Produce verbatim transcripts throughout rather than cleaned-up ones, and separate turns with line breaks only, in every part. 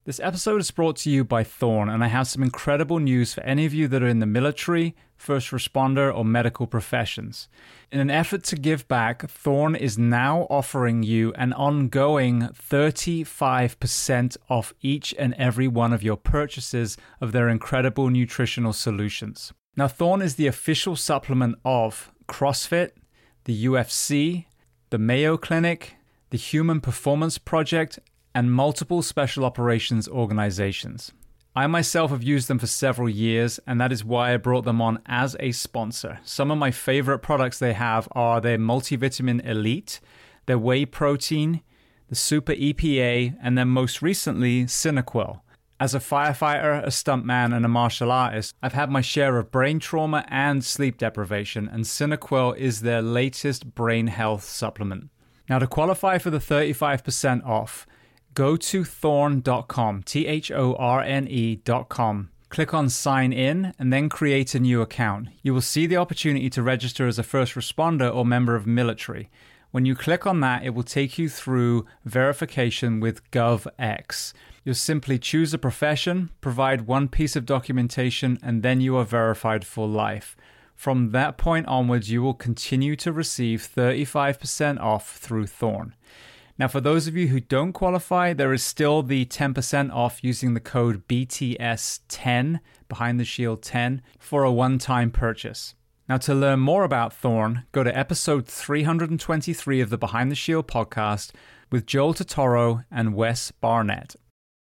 This episode is brought to you by Thorne, and I have some incredible news for any of you that are in the military, first responder, or medical professions. In an effort to give back, Thorne is now offering you an ongoing thirty-five percent off each and every one of your purchases of their incredible nutritional solutions. Now, Thorne is the official supplement of CrossFit, the U F C, the Mayo Clinic, the Human Performance Project, and multiple special operations organizations. I myself have used them for several years, and that is why I brought them on as a sponsor. Some of my favorite products they have are their Multivitamin Elite, their Whey Protein, the Super E P A, and then most recently, Cinequil. As a firefighter, a stuntman, and a martial artist, I've had my share of brain trauma and sleep deprivation, and Cinequil is their latest brain health supplement. Now, to qualify for the thirty-five percent off, go to thorne dot com, T H O R N E dot com. Click on sign in and then create a new account. You will see the opportunity to register as a first responder or member of military. When you click on that, it will take you through verification with GovX. You'll simply choose a profession, provide one piece of documentation, and then you are verified for life. From that point onwards, you will continue to receive thirty-five percent off through Thorne. Now, for those of you who don't qualify, there is still the ten percent off using the code B T S ten, Behind the Shield ten, for a one-time purchase. Now, to learn more about Thorne, go to episode three hundred twenty-three of the Behind the Shield podcast with Joel Totoro and Wes Barnett.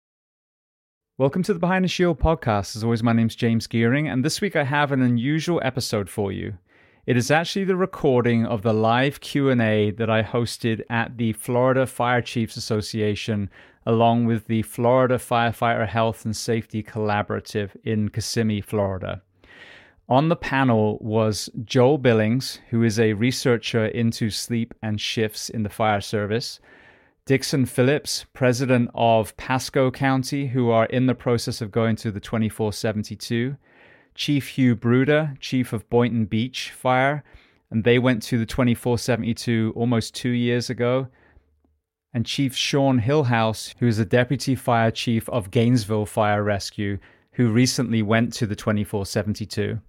Welcome to the Behind the Shield podcast. As always, my name's James Gearing, and this week I have an unusual episode for you. It is actually the recording of the live Q and A that I hosted at the Florida Fire Chiefs Association, along with the Florida Firefighter Health and Safety Collaborative in Kissimmee, Florida. On the panel was Joel Billings, who is a researcher into sleep and shifts in the fire service, Dixon Phillips, president of Pasco County, who are in the process of going to the twenty-four seventy-two, Chief Hugh Bruder, chief of Boynton Beach Fire, and they went to the twenty-four seventy-two almost two years ago, and Chief Sean Hillhouse, who is the deputy fire chief of Gainesville Fire Rescue, who recently went to the twenty-four seventy-two.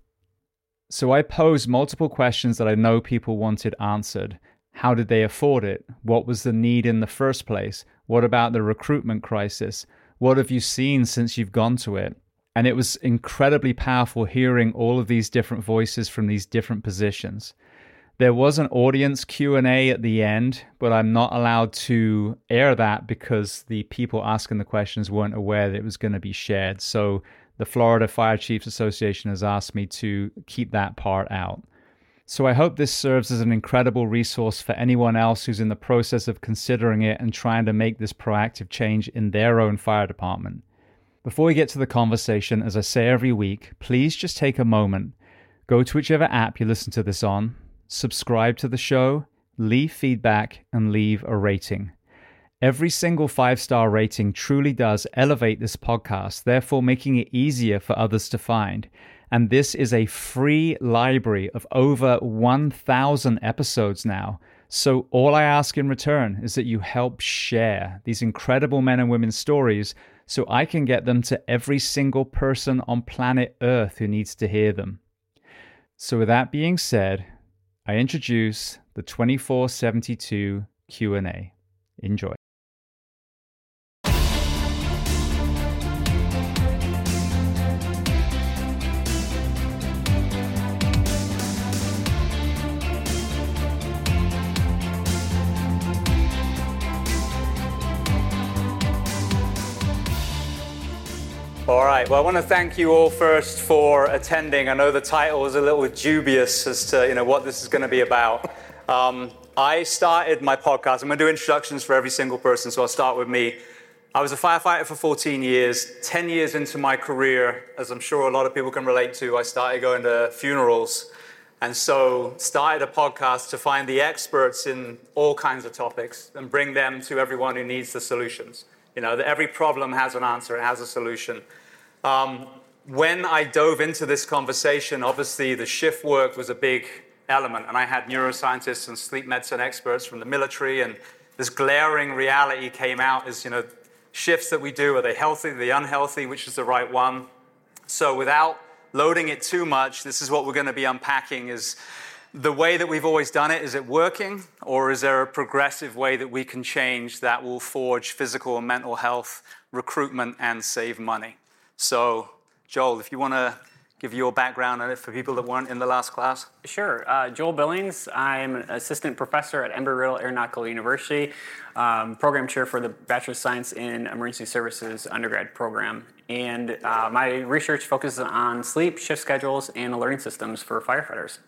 So I posed multiple questions that I know people wanted answered. How did they afford it? What was the need in the first place? What about the recruitment crisis? What have you seen since you've gone to it? And it was incredibly powerful hearing all of these different voices from these different positions. There was an audience Q and A at the end, but I'm not allowed to air that because the people asking the questions weren't aware that it was going to be shared. So the Florida Fire Chiefs Association has asked me to keep that part out. So I hope this serves as an incredible resource for anyone else who's in the process of considering it and trying to make this proactive change in their own fire department. Before we get to the conversation, as I say every week, please just take a moment, go to whichever app you listen to this on, subscribe to the show, leave feedback, and leave a rating. Every single five-star rating truly does elevate this podcast, therefore making it easier for others to find. And this is a free library of over one thousand episodes now. So all I ask in return is that you help share these incredible men and women's stories so I can get them to every single person on planet Earth who needs to hear them. So with that being said, I introduce the twenty-four seventy-two Q and A. Enjoy. All right, well, I want to thank you all first for attending. I know the title was a little dubious as to, you know, what this is going to be about. Um, I started my podcast. I'm going to do introductions for every single person, so I'll start with me. I was a firefighter for fourteen years. ten years into my career, as I'm sure a lot of people can relate to, I started going to funerals. And so started a podcast to find the experts in all kinds of topics and bring them to everyone who needs the solutions. You know, that every problem has an answer, it has a solution. Um, when I dove into this conversation, obviously the shift work was a big element, and I had neuroscientists and sleep medicine experts from the military, and this glaring reality came out as, you know,
shifts that we do, are they healthy, are they unhealthy, which is the right one? So without loading it too much, this is what we're going to be unpacking. Is the way that we've always done it, is it working? Or is there a progressive way that we can change that will forge physical and mental health, recruitment, and save money? So, Joel, if you want to give your background on it for people that weren't in the last class.
Sure. Uh, Joel Billings. I'm an assistant professor at Embry-Riddle Aeronautical University, um, program chair for the Bachelor of Science in Emergency Services undergrad program. And uh, my research focuses on sleep, shift schedules, and alerting systems for firefighters.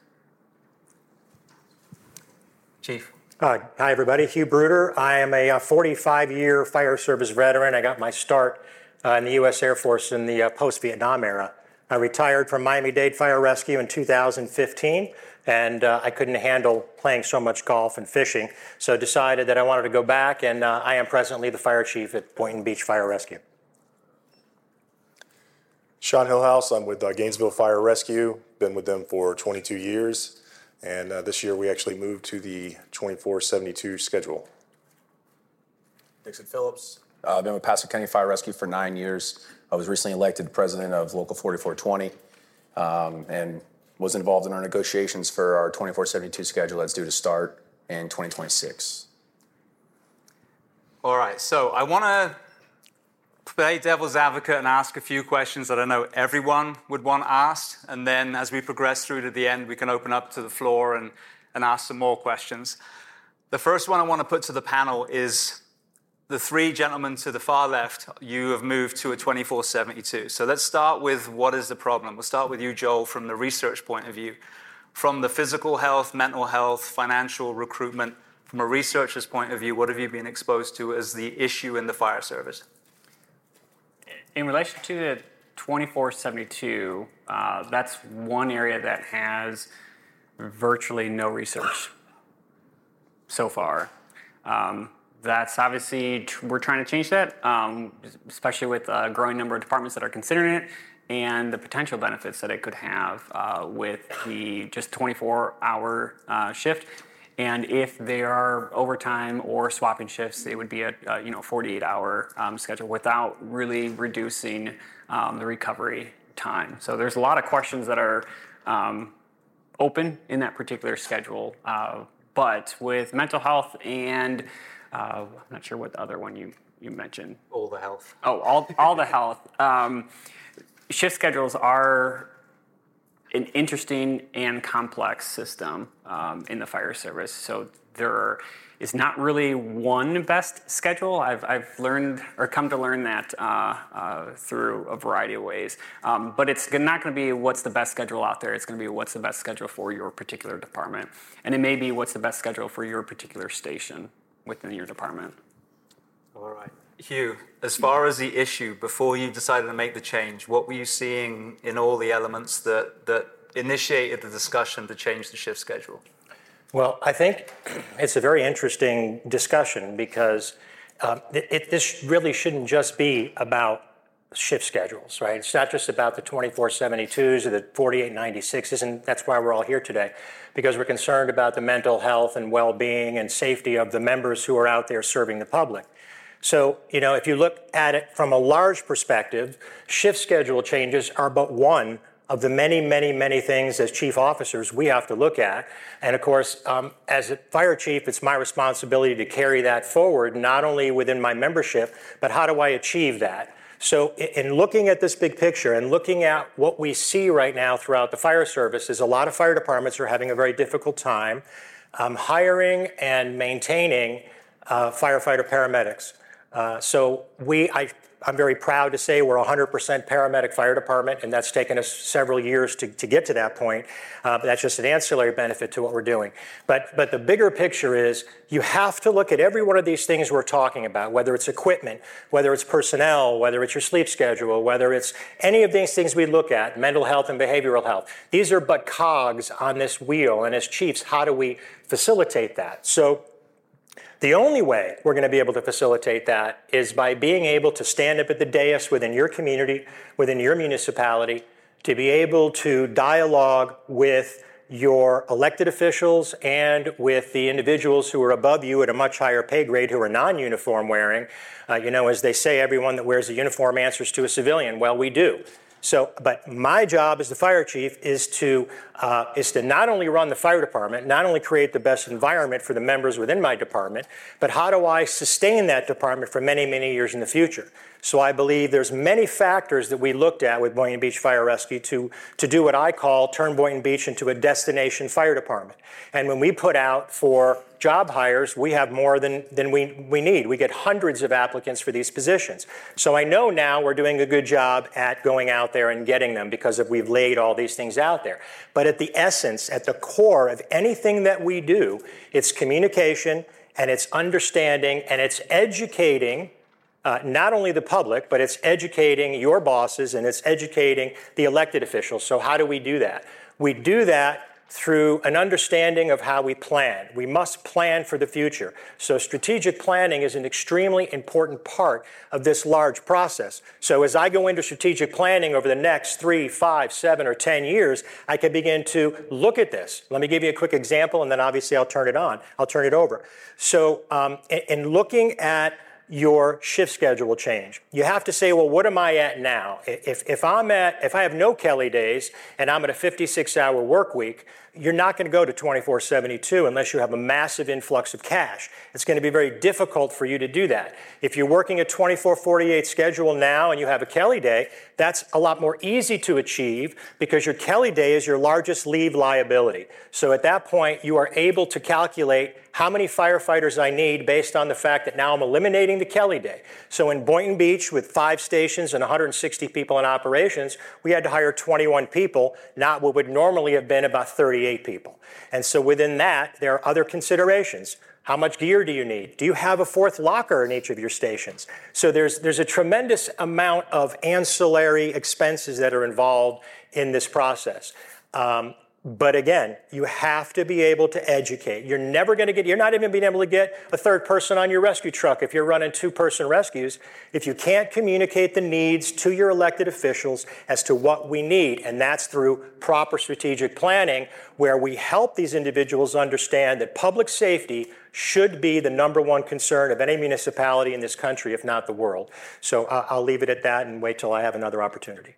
Chief.
Uh, hi, everybody. Hugh Bruder. I am a forty-five-year fire service veteran. I got my start uh, in the U S Air Force in the uh, post-Vietnam era. I retired from Miami-Dade Fire Rescue in two thousand fifteen, and uh, I couldn't handle playing so much golf and fishing, so decided that I wanted to go back, and uh, I am presently the fire chief at Boynton Beach Fire Rescue.
Sean Hillhouse. I'm with uh, Gainesville Fire Rescue. Been with them for twenty-two years, and uh, this year we actually moved to the twenty-four seventy-two schedule.
Dixon Phillips. Uh, I've been with Pasco County Fire Rescue for nine years. I was recently elected president of Local forty-four twenty um, and was involved in our negotiations for our twenty-four seventy-two schedule that's due to start in twenty twenty-six.
All right, so I want to play devil's advocate and ask a few questions that I know everyone would want asked, and then as we progress through to the end, we can open up to the floor and, and ask some more questions. The first one I want to put to the panel is, the three gentlemen to the far left, you have moved to a twenty-four seventy-two. So let's start with what is the problem. We'll start with you, Joel, from the research point of view. From the physical health, mental health, financial, recruitment, from a researcher's point of view, what have you been exposed to as the issue in the fire service?
In relation to the twenty-four seventy-two, uh, that's one area that has virtually no research so far. Um, That's obviously, we're trying to change that, um, especially with a growing number of departments that are considering it and the potential benefits that it could have uh, with the just twenty-four hour uh, shift. And if there are overtime or swapping shifts, it would be a, a you know forty-eight hour um, schedule without really reducing um, the recovery time. So there's a lot of questions that are um, open in that particular schedule. Uh, but with mental health and Uh, I'm not sure what the other one you, you mentioned.
All the health.
Oh, all, all the health. Um, shift schedules are an interesting and complex system um, in the fire service. So there is not really one best schedule. I've, I've learned or come to learn that uh, uh, through a variety of ways. Um, but it's not going to be what's the best schedule out there. It's going to be what's the best schedule for your particular department. And it may be what's the best schedule for your particular station within your department.
All right. Hugh, as far as the issue, before you decided to make the change, what were you seeing in all the elements that, that initiated the discussion to change the shift schedule?
Well, I think it's a very interesting discussion because uh, it, it, this really shouldn't just be about shift schedules, right? It's not just about the twenty-four seventy-twos or the forty-eight ninety-sixes, and that's why we're all here today, because we're concerned about the mental health and well-being and safety of the members who are out there serving the public. So, you know, if you look at it from a large perspective, shift schedule changes are but one of the many, many, many things as chief officers we have to look at. And of course, um, as a fire chief, it's my responsibility to carry that forward, not only within my membership, but how do I achieve that? So in looking at this big picture and looking at what we see right now throughout the fire service is a lot of fire departments are having a very difficult time um, hiring and maintaining uh, firefighter paramedics. Uh, so we, I, I'm very proud to say we're a one hundred percent paramedic fire department, and that's taken us several years to, to get to that point. Uh, but that's just an ancillary benefit to what we're doing. But, but the bigger picture is you have to look at every one of these things we're talking about, whether it's equipment, whether it's personnel, whether it's your sleep schedule, whether it's any of these things we look at, mental health and behavioral health. These are but cogs on this wheel, and as chiefs, how do we facilitate that? So the only way we're going to be able to facilitate that is by being able to stand up at the dais within your community, within your municipality, to be able to dialogue with your elected officials and with the individuals who are above you at a much higher pay grade who are non-uniform wearing. Uh, you know, as they say, everyone that wears a uniform answers to a civilian. Well, we do. So, but my job as the fire chief is to uh, is to not only run the fire department, not only create the best environment for the members within my department, but how do I sustain that department for many, many years in the future? So I believe there's many factors that we looked at with Boynton Beach Fire Rescue to, to do what I call turn Boynton Beach into a destination fire department. And when we put out for job hires, we have more than, than we, we need. We get hundreds of applicants for these positions. So I know now we're doing a good job at going out there and getting them because of we've laid all these things out there. But at the essence, at the core of anything that we do, it's communication and it's understanding and it's educating Uh, not only the public, but it's educating your bosses and it's educating the elected officials. So how do we do that? We do that through an understanding of how we plan. We must plan for the future. So strategic planning is an extremely important part of this large process. So as I go into strategic planning over the next three, five, seven, or ten years, I can begin to look at this. Let me give you a quick example, and then obviously I'll turn it on. I'll turn it over. So um, in, in looking at your shift schedule change, you have to say, well, what am I at now? If, if I'm at, if I have no Kelly days and I'm at a fifty-six hour work week, you're not going to go to twenty-four seventy-two unless you have a massive influx of cash. It's going to be very difficult for you to do that. If you're working a twenty-four forty-eight schedule now and you have a Kelly day, that's a lot more easy to achieve because your Kelly day is your largest leave liability. So at that point, you are able to calculate how many firefighters I need based on the fact that now I'm eliminating the Kelly day. So in Boynton Beach, with five stations and one hundred sixty people in operations, we had to hire twenty-one people, not what would normally have been about thirty-eight people. And so within that, there are other considerations. How much gear do you need? Do you have a fourth locker in each of your stations? So there's, there's a tremendous amount of ancillary expenses that are involved in this process. Um, But again, you have to be able to educate. You're never going to get, you're not even being able to get a third person on your rescue truck if you're running two-person rescues if you can't communicate the needs to your elected officials as to what we need. And that's through proper strategic planning, where we help these individuals understand that public safety should be the number one concern of any municipality in this country, if not the world. So uh, I'll leave it at that and wait till I have another opportunity.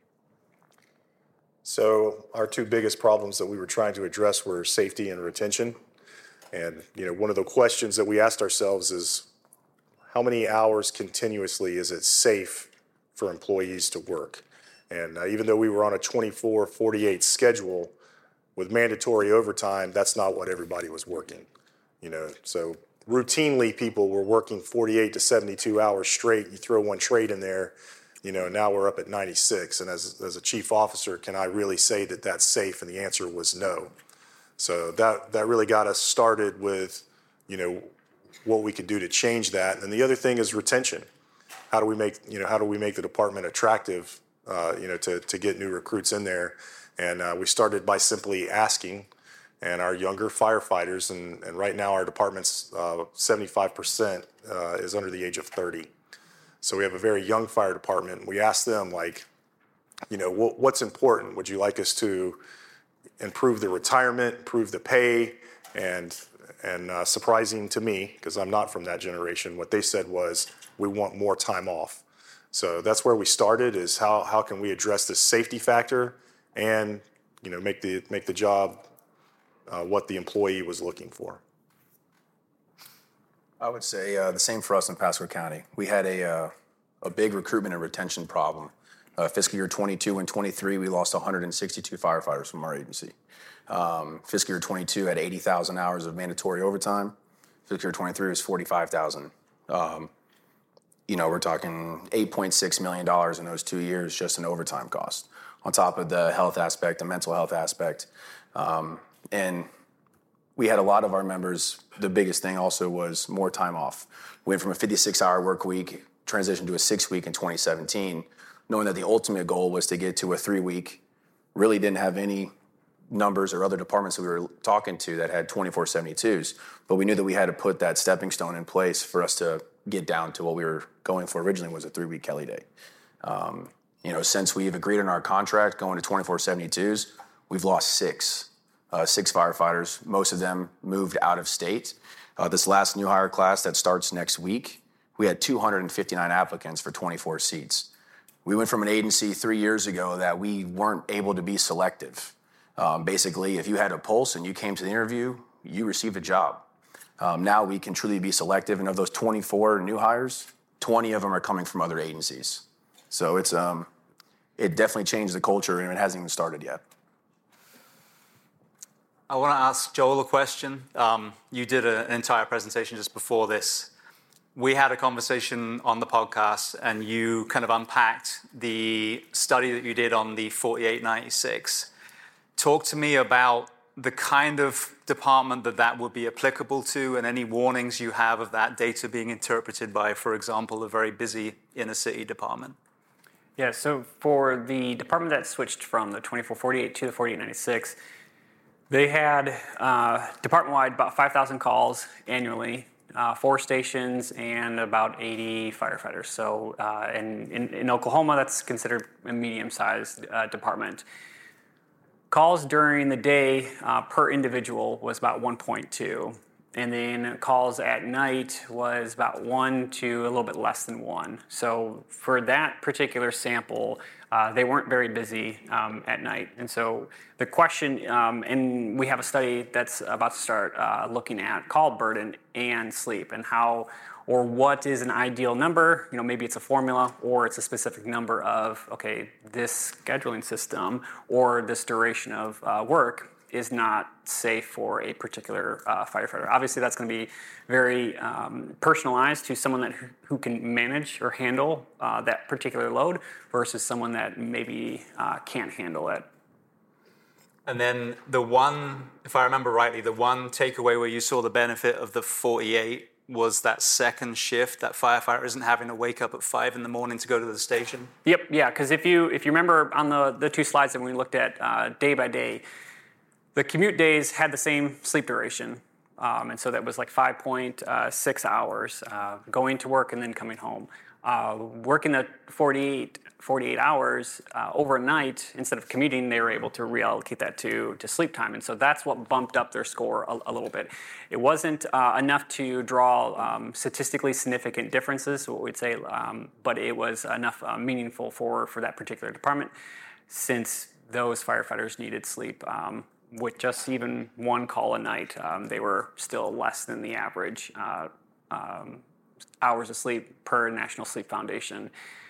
So our two biggest problems that we were trying to address were safety and retention. And, you know, one of the questions that we asked ourselves is, how many hours continuously is it safe for employees to work? And uh, even though we were on a twenty-four forty-eight schedule with mandatory overtime, that's not what everybody was working. You know, so routinely people were working forty-eight to seventy-two hours straight. You throw one trade in there, you know, now we're up at ninety-six. And as, as a chief officer, can I really say that that's safe? And the answer was no. So that, that really got us started with, you know, what we could do to change that. And the other thing is retention. How do we make, you know, how do we make the department attractive, uh, you know, to, to get new recruits in there? And uh, we started by simply asking, and our younger firefighters, and, and right now our department's uh, seventy-five percent uh, is under the age of thirty. So we have a very young fire department. We asked them, like, you know, what, what's important? Would you like us to improve the retirement, improve the pay? And and uh, surprising to me, because I'm not from that generation, what they said was, we want more time off. So that's where we started, is how how can we address the safety factor and, you know, make the make the job uh, what the employee was looking for.
I would say uh, the same for us in Pasco County. We had a uh, a big recruitment and retention problem. Uh, fiscal year twenty-two and twenty-three, we lost one hundred sixty-two firefighters from our agency. Um, fiscal year twenty-two had eighty thousand hours of mandatory overtime. Fiscal year twenty-three was forty-five thousand. Um, you know, we're talking eight point six million dollars in those two years just in overtime cost, on top of the health aspect, the mental health aspect. Um, and we had a lot of our members, the biggest thing also was more time off. We went from a fifty-six hour work week, transitioned to a six week in twenty seventeen, knowing that the ultimate goal was to get to a three week. Really didn't have any numbers or other departments that we were talking to that had twenty-four seventy-twos, but we knew that we had to put that stepping stone in place for us to get down to what we were going for originally, was a three week Kelly day. Um, you know, since we've agreed on our contract going to twenty-four seventy-twos, we've lost six. uh, six firefighters. Most of them moved out of state. Uh, this last new hire class that starts next week, we had two hundred fifty-nine applicants for twenty-four seats. We went from an agency three years ago that we weren't able to be selective. Um, basically, if you had a pulse and you came to the interview, you received a job. Um, now we can truly be selective, and of those twenty-four new hires, twenty of them are coming from other agencies. So it's um, it definitely changed the culture, and it hasn't even started yet.
I want to ask Joel a question. Um, you did a, an entire presentation just before this. We had a conversation on the podcast, and you kind of unpacked the study that you did on the forty-eight ninety-six. Talk to me about the kind of department that that would be applicable to, and any warnings you have of that data being interpreted by, for example, a very busy inner city department.
Yeah, so for the department that switched from the twenty-four forty-eight to the forty-eight ninety-six, they had uh, department-wide about five thousand calls annually, uh, four stations, and about eighty firefighters. So uh, in, in, in Oklahoma, that's considered a medium-sized uh, department. Calls during the day uh, per individual was about one point two. And then calls at night was about one to a little bit less than one. So for that particular sample, uh, they weren't very busy um, at night. And so the question, um, and we have a study that's about to start uh, looking at call burden and sleep, and how, or what is an ideal number. You know, maybe it's a formula, or it's a specific number of, okay, this scheduling system or this duration of uh, work is not safe for a particular uh, firefighter. Obviously, that's going to be very um, personalized to someone that who, who can manage or handle uh, that particular load versus someone that maybe uh, can't handle it.
And then the one, if I remember rightly, the one takeaway where you saw the benefit of the forty-eight was that second shift, that firefighter isn't having to wake up at five in the morning to go to the station.
Yep, yeah, because if you if you remember on the, the two slides that we looked at uh, day by day, the commute days had the same sleep duration, um, and so that was like five point six hours, uh, going to work and then coming home. Uh, working the forty-eight, forty-eight hours uh, overnight, instead of commuting, they were able to reallocate that to, to sleep time, and so that's what bumped up their score a, a little bit. It wasn't uh, enough to draw um, statistically significant differences, what we'd say, um, but it was enough uh, meaningful for, for that particular department, since those firefighters needed sleep. Um, With just even one call a night, um, they were still less than the average uh, um, hours of sleep per National Sleep Foundation.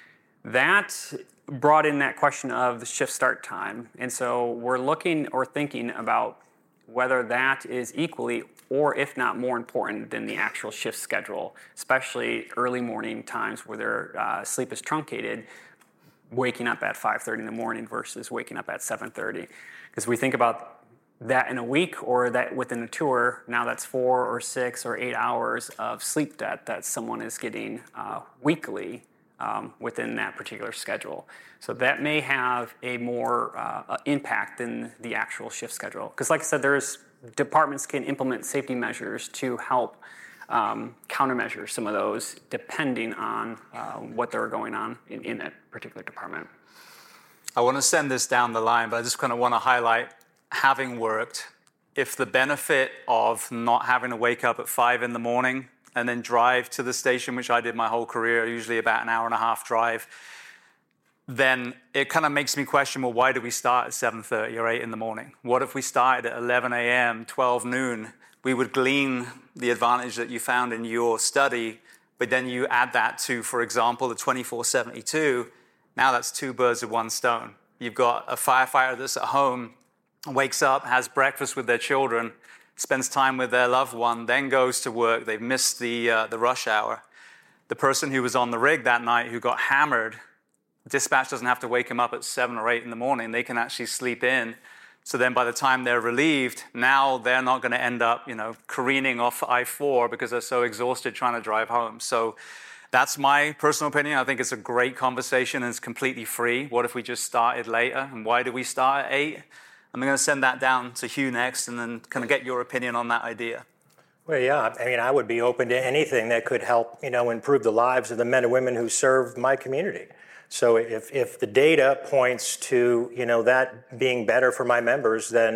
That brought in that question of the shift start time. And so we're looking or thinking about whether that is equally, or if not more important than the actual shift schedule, especially early morning times where their uh, sleep is truncated, waking up at five thirty in the morning versus waking up at seven thirty. Because we think about that in a week, or that within a tour, now that's four or six or eight hours of sleep debt that someone is getting uh, weekly um, within that particular schedule. So that may have a more uh, impact than the actual shift schedule. Because like I said, there's departments can implement safety measures to help um, countermeasure some of those depending on uh, what they're going on in, in that particular department.
I want to send this down the line, but I just kind of want to highlight, having worked, if the benefit of not having to wake up at five in the morning and then drive to the station, which I did my whole career, usually about an hour and a half drive, then it kind of makes me question, well, why do we start at seven thirty or eight in the morning? What if we started at eleven a.m., twelve noon? We would glean the advantage that you found in your study, but then you add that to, for example, the twenty-four seventy-two. Now that's two birds with one stone. You've got a firefighter that's at home, wakes up, has breakfast with their children, spends time with their loved one, then goes to work. They've missed the uh, the rush hour. The person who was on the rig that night who got hammered, dispatch doesn't have to wake him up at seven or eight in the morning. They can actually sleep in. So then by the time they're relieved, now they're not going to end up, you know, careening off I four because they're so exhausted trying to drive home. So that's my personal opinion. I think it's a great conversation and it's completely free. What if we just started later? And why do we start at eight? I'm going to send that down to Hugh next and then kind of get your opinion on that idea.
Well, yeah, I mean, I would be open to anything that could help, you know, improve the lives of the men and women who serve my community. So if, if the data points to, you know, that being better for my members, then,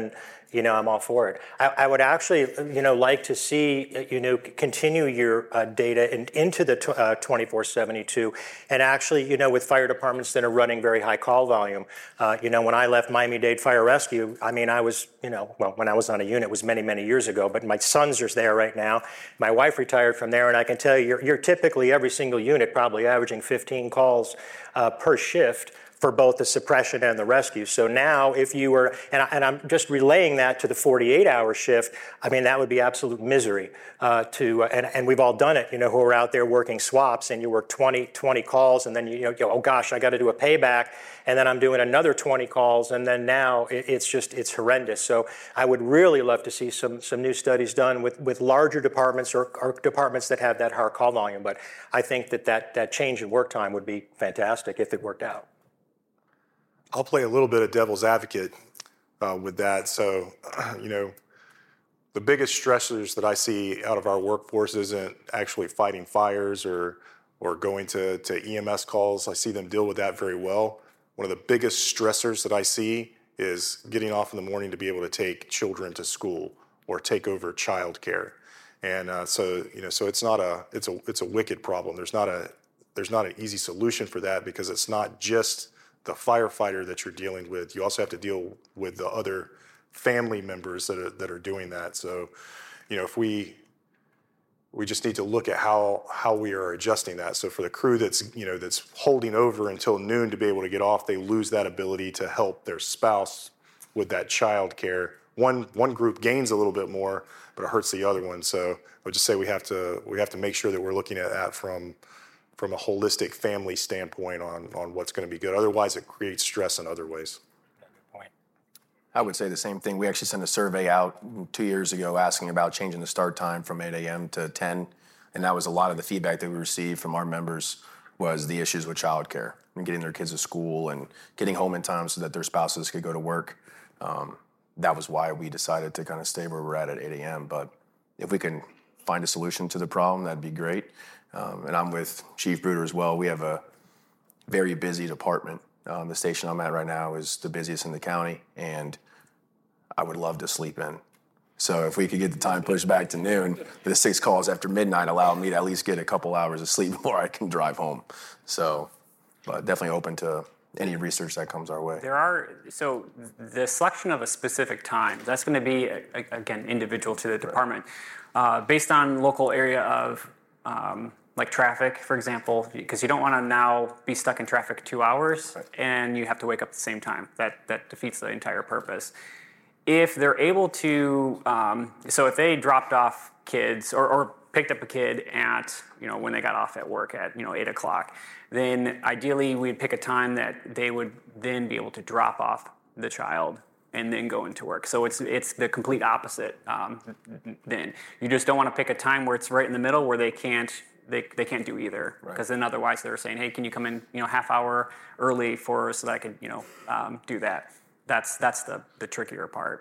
you know, I'm all for it. I, I would actually, you know, like to see, you know, continue your uh, data in, into the tw- uh, twenty-four seventy-two, and actually, you know, with fire departments that are running very high call volume. Uh, you know, when I left Miami-Dade Fire Rescue, I mean, I was, you know, well, when I was on a unit, it was many, many years ago, but my sons are there right now. My wife retired from there, and I can tell you, you're, you're typically every single unit probably averaging fifteen calls uh, per shift for both the suppression and the rescue. So now if you were, and, I, and I'm just relaying that to the forty-eight hour shift, I mean, that would be absolute misery uh, to, uh, and, and we've all done it, you know, who are out there working swaps, and you work twenty, twenty calls, and then you, you know, you go, oh gosh, I got to do a payback, and then I'm doing another twenty calls, and then now it, it's just, it's horrendous. So I would really love to see some some new studies done with, with larger departments or, or departments that have that higher call volume, but I think that that, that change in work time would be fantastic if it worked out.
I'll play a little bit of devil's advocate uh, with that. So, you know, the biggest stressors that I see out of our workforce isn't actually fighting fires or or going to, to E M S calls. I see them deal with that very well. One of the biggest stressors that I see is getting off in the morning to be able to take children to school or take over childcare. And uh, so, you know, so it's not a it's a it's a wicked problem. There's not a there's not an easy solution for that, because it's not just the firefighter that you're dealing with. You also have to deal with the other family members that are that are doing that. So, you know, if we we just need to look at how how we are adjusting that. So for the crew that's, you know, that's holding over until noon to be able to get off, they lose that ability to help their spouse with that child care. One one group gains a little bit more, but it hurts the other one. So I would just say we have to we have to make sure that we're looking at that from from a holistic family standpoint on, on what's going to be good. Otherwise, it creates stress in other ways.
I would say the same thing. We actually sent a survey out two years ago asking about changing the start time from eight a.m. to ten, and that was a lot of the feedback that we received from our members was the issues with childcare and getting their kids to school and getting home in time so that their spouses could go to work. Um, that was why we decided to kind of stay where we're at at eight a.m. But if we can find a solution to the problem, that'd be great. Um, and I'm with Chief Bruder as well. We have a very busy department. Um, the station I'm at right now is the busiest in the county, and I would love to sleep in. So if we could get the time pushed back to noon, the six calls after midnight allow me to at least get a couple hours of sleep before I can drive home. So, but definitely open to any research that comes our way.
There are, so the selection of a specific time, that's going to be, again, individual to the department. Uh, based on local area of Um, like traffic, for example, because you don't want to now be stuck in traffic two hours right. and you have to wake up at the same time. That that defeats the entire purpose. If they're able to, um, so if they dropped off kids or, or picked up a kid at, you know, when they got off at work at, you know, eight o'clock, then ideally we'd pick a time that they would then be able to drop off the child and then go into work. So it's it's the complete opposite. Um, then you just don't want to pick a time where it's right in the middle where they can't they they can't do either, because right. then otherwise they're saying, hey, can you come in, you know, half hour early for so that I could, you know, um, do that. That's that's the the trickier part.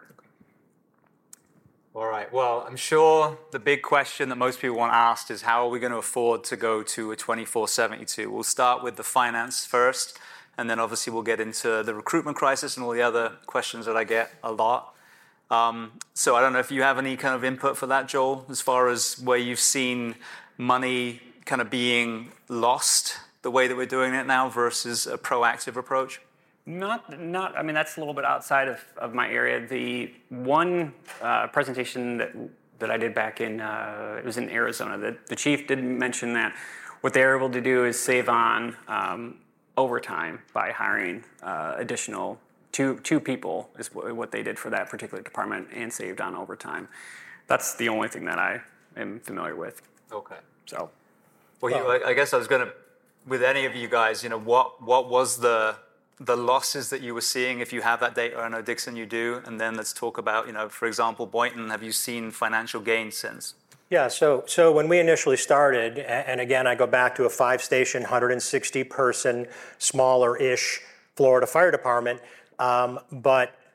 All right. Well, I'm sure the big question that most people want asked is how are we going to afford to go to a twenty-four seventy-two? We'll start with the finance first. And then obviously we'll get into the recruitment crisis and all the other questions that I get a lot. Um, so I don't know if you have any kind of input for that, Joel, as far as where you've seen money kind of being lost the way that we're doing it now versus a proactive approach?
Not, not. I mean, that's a little bit outside of, of my area. The one uh, presentation that that I did back in, uh, it was in Arizona, the, the chief did mention that what they're able to do is save on um, overtime by hiring uh, additional two two people is what they did for that particular department and saved on overtime. That's the only thing that I am familiar with.
Okay.
So,
well, well I guess I was going to, with any of you guys, you know, what what was the the losses that you were seeing, if you have that data? I know, Dixon, you do. And then let's talk about, you know, for example, Boynton, have you seen financial gains since?
Yeah, so so when we initially started, and again, I go back to a five-station, one hundred sixty person, smaller-ish Florida Fire Department, um, but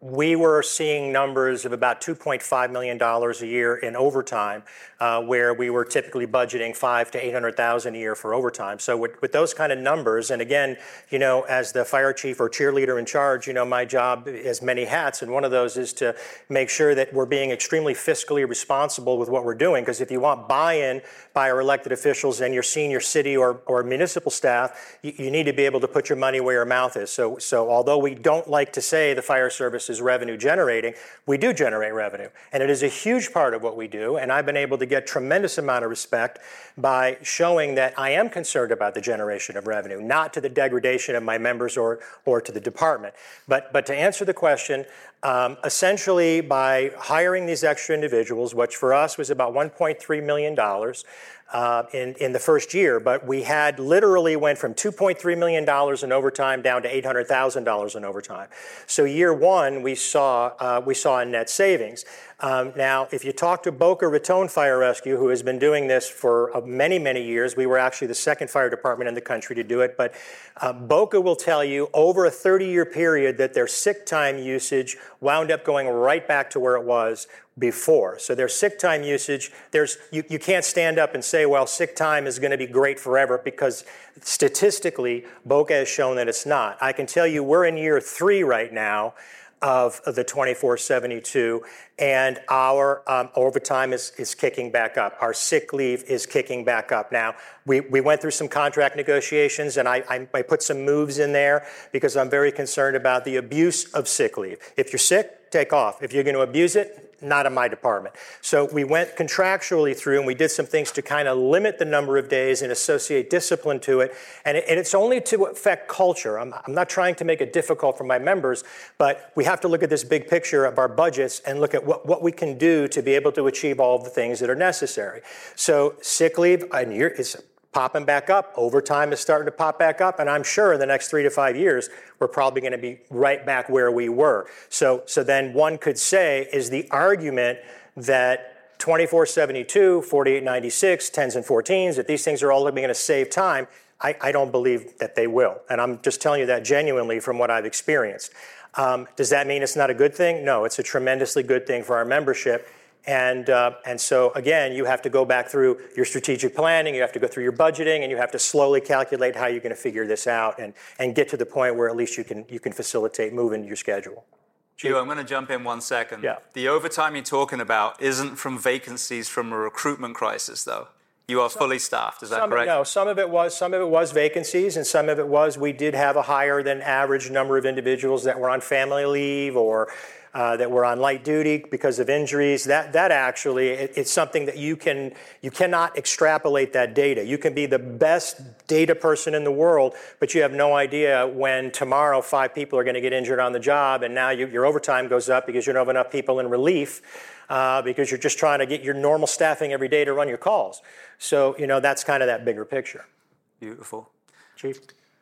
we were seeing numbers of about two point five million dollars a year in overtime, uh, where we were typically budgeting five to eight hundred thousand a year for overtime. So with, with those kind of numbers, and again, you know, as the fire chief or cheerleader in charge, you know, my job has many hats, and one of those is to make sure that we're being extremely fiscally responsible with what we're doing. Because if you want buy-in by our elected officials and your senior city or, or municipal staff, you, you need to be able to put your money where your mouth is. So, so although we don't like to say the fire service is revenue generating, we do generate revenue. And it is a huge part of what we do. And I've been able to get tremendous amount of respect by showing that I am concerned about the generation of revenue, not to the degradation of my members or, or to the department. But, but to answer the question, um, essentially by hiring these extra individuals, which for us was about one point three million dollars, Uh, in, in the first year, but we had literally went from two point three million dollars in overtime down to eight hundred thousand dollars in overtime. So year one, we saw uh, we saw a net savings. Um, now, if you talk to Boca Raton Fire Rescue, who has been doing this for uh, many, many years, we were actually the second fire department in the country to do it, but uh, Boca will tell you over a thirty-year period that their sick time usage wound up going right back to where it was before. So their sick time usage, there's you, you can't stand up and say, well, sick time is going to be great forever, because statistically, Boca has shown that it's not. I can tell you we're in year three right now of, of the twenty-four seventy-two, and our um, overtime is, is kicking back up. Our sick leave is kicking back up. Now, we, we went through some contract negotiations, and I, I, I put some moves in there because I'm very concerned about the abuse of sick leave. If you're sick, take off. If you're going to abuse it, not in my department. So we went contractually through and we did some things to kind of limit the number of days and associate discipline to it. And, it, and it's only to affect culture. I'm, I'm not trying to make it difficult for my members, but we have to look at this big picture of our budgets and look at what, what we can do to be able to achieve all of the things that are necessary. So sick leave, and you're, it's popping back up. Overtime is starting to pop back up. And I'm sure in the next three to five years, we're probably going to be right back where we were. So, so then one could say, is the argument that twenty-four seventy-two, forty-eight ninety-six, tens and fourteens, that these things are all going to save time? I, I don't believe that they will. And I'm just telling you that genuinely from what I've experienced. Um, does that mean it's not a good thing? No, it's a tremendously good thing for our membership. And uh, and so, again, you have to go back through your strategic planning, you have to go through your budgeting, and you have to slowly calculate how you're going to figure this out and, and get to the point where at least you can you can facilitate moving your schedule.
Hugh, I'm going to jump in one second.
Yeah.
The overtime you're talking about isn't from vacancies from a recruitment crisis, though. You are fully staffed, is that
some,
correct?
No, some of it was some of it was vacancies, and some of it was we did have a higher than average number of individuals that were on family leave or Uh, that were on light duty because of injuries. That that actually it, it's something that you can you cannot extrapolate that data. You can be the best data person in the world, but you have no idea when tomorrow five people are going to get injured on the job, and now you, your overtime goes up because you don't have enough people in relief uh, because you're just trying to get your normal staffing every day to run your calls. So you know that's kind of that bigger picture.
Beautiful,
Chief.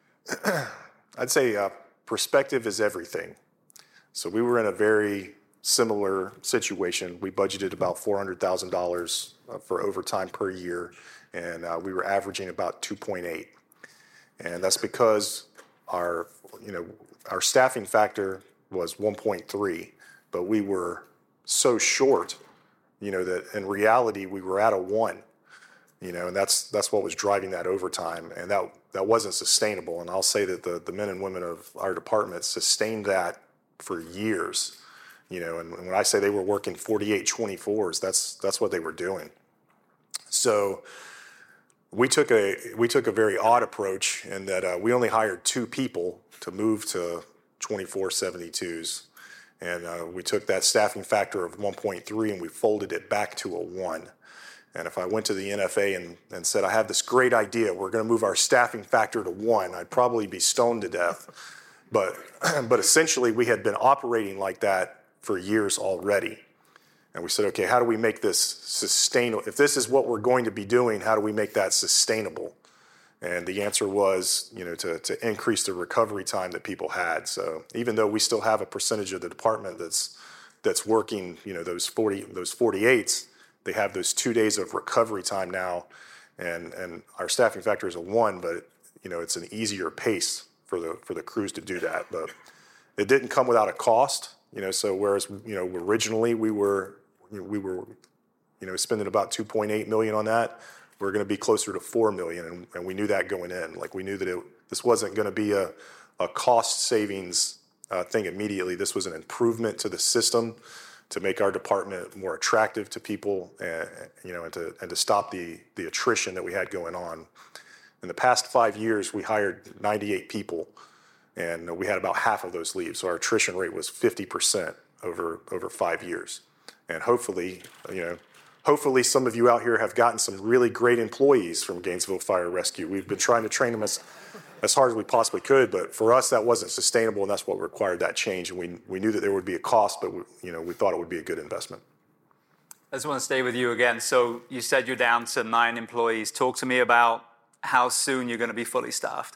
I'd say uh, perspective is everything. So we were in a very similar situation. We budgeted about four hundred thousand dollars for overtime per year, and uh, we were averaging about two point eight. And that's because our, you know, our staffing factor was one point three, but we were so short, you know, that in reality we were at a one, you know, and that's that's what was driving that overtime, and that that wasn't sustainable. And I'll say that the the men and women of our department sustained that for years, you know, and when I say they were working forty-eight twenty-fours, that's that's what they were doing. So we took a we took a very odd approach in that uh, we only hired two people to move to twenty-four seventy-twos, and uh, we took that staffing factor of one point three and we folded it back to a one. And if I went to the N F A and, and said, I have this great idea, we're going to move our staffing factor to one, I'd probably be stoned to death. But but essentially, we had been operating like that for years already. And we said, okay, how do we make this sustainable? If this is what we're going to be doing, how do we make that sustainable? And the answer was, you know, to, to increase the recovery time that people had. So even though we still have a percentage of the department that's that's working, you know, those forty those forty-eights, they have those two days of recovery time now. And and our staffing factor is a one, but you know, it's an easier pace for the for the crews to do that. But it didn't come without a cost, You know, so whereas, you know, originally we were, we were, you know, spending about two point eight million on that, we're going to be closer to four million, and, and we knew that going in. Like, we knew that it, this wasn't going to be a, a cost savings uh, thing immediately. This was an improvement to the system to make our department more attractive to people, and, you know, and to and to stop the the attrition that we had going on. In the past five years, we hired ninety-eight people, and we had about half of those leave. So our attrition rate was fifty percent over over five years. And hopefully, you know, hopefully some of you out here have gotten some really great employees from Gainesville Fire Rescue. We've been trying to train them as as hard as we possibly could, but for us that wasn't sustainable, and that's what required that change. And we we knew that there would be a cost, but we, you know, we thought it would be a good investment.
I just want to stay with you again. So you said you're down to nine employees. Talk to me about how soon you're going to be fully staffed.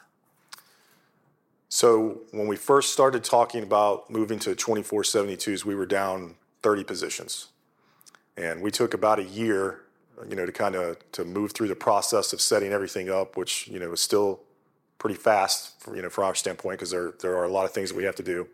So when we first started talking about moving to twenty-four seventy-twos, we were down thirty positions, and we took about a year, you know, to kind of to move through the process of setting everything up, which, you know, was still pretty fast, for, you know, from our standpoint, because there there are a lot of things that we have to do.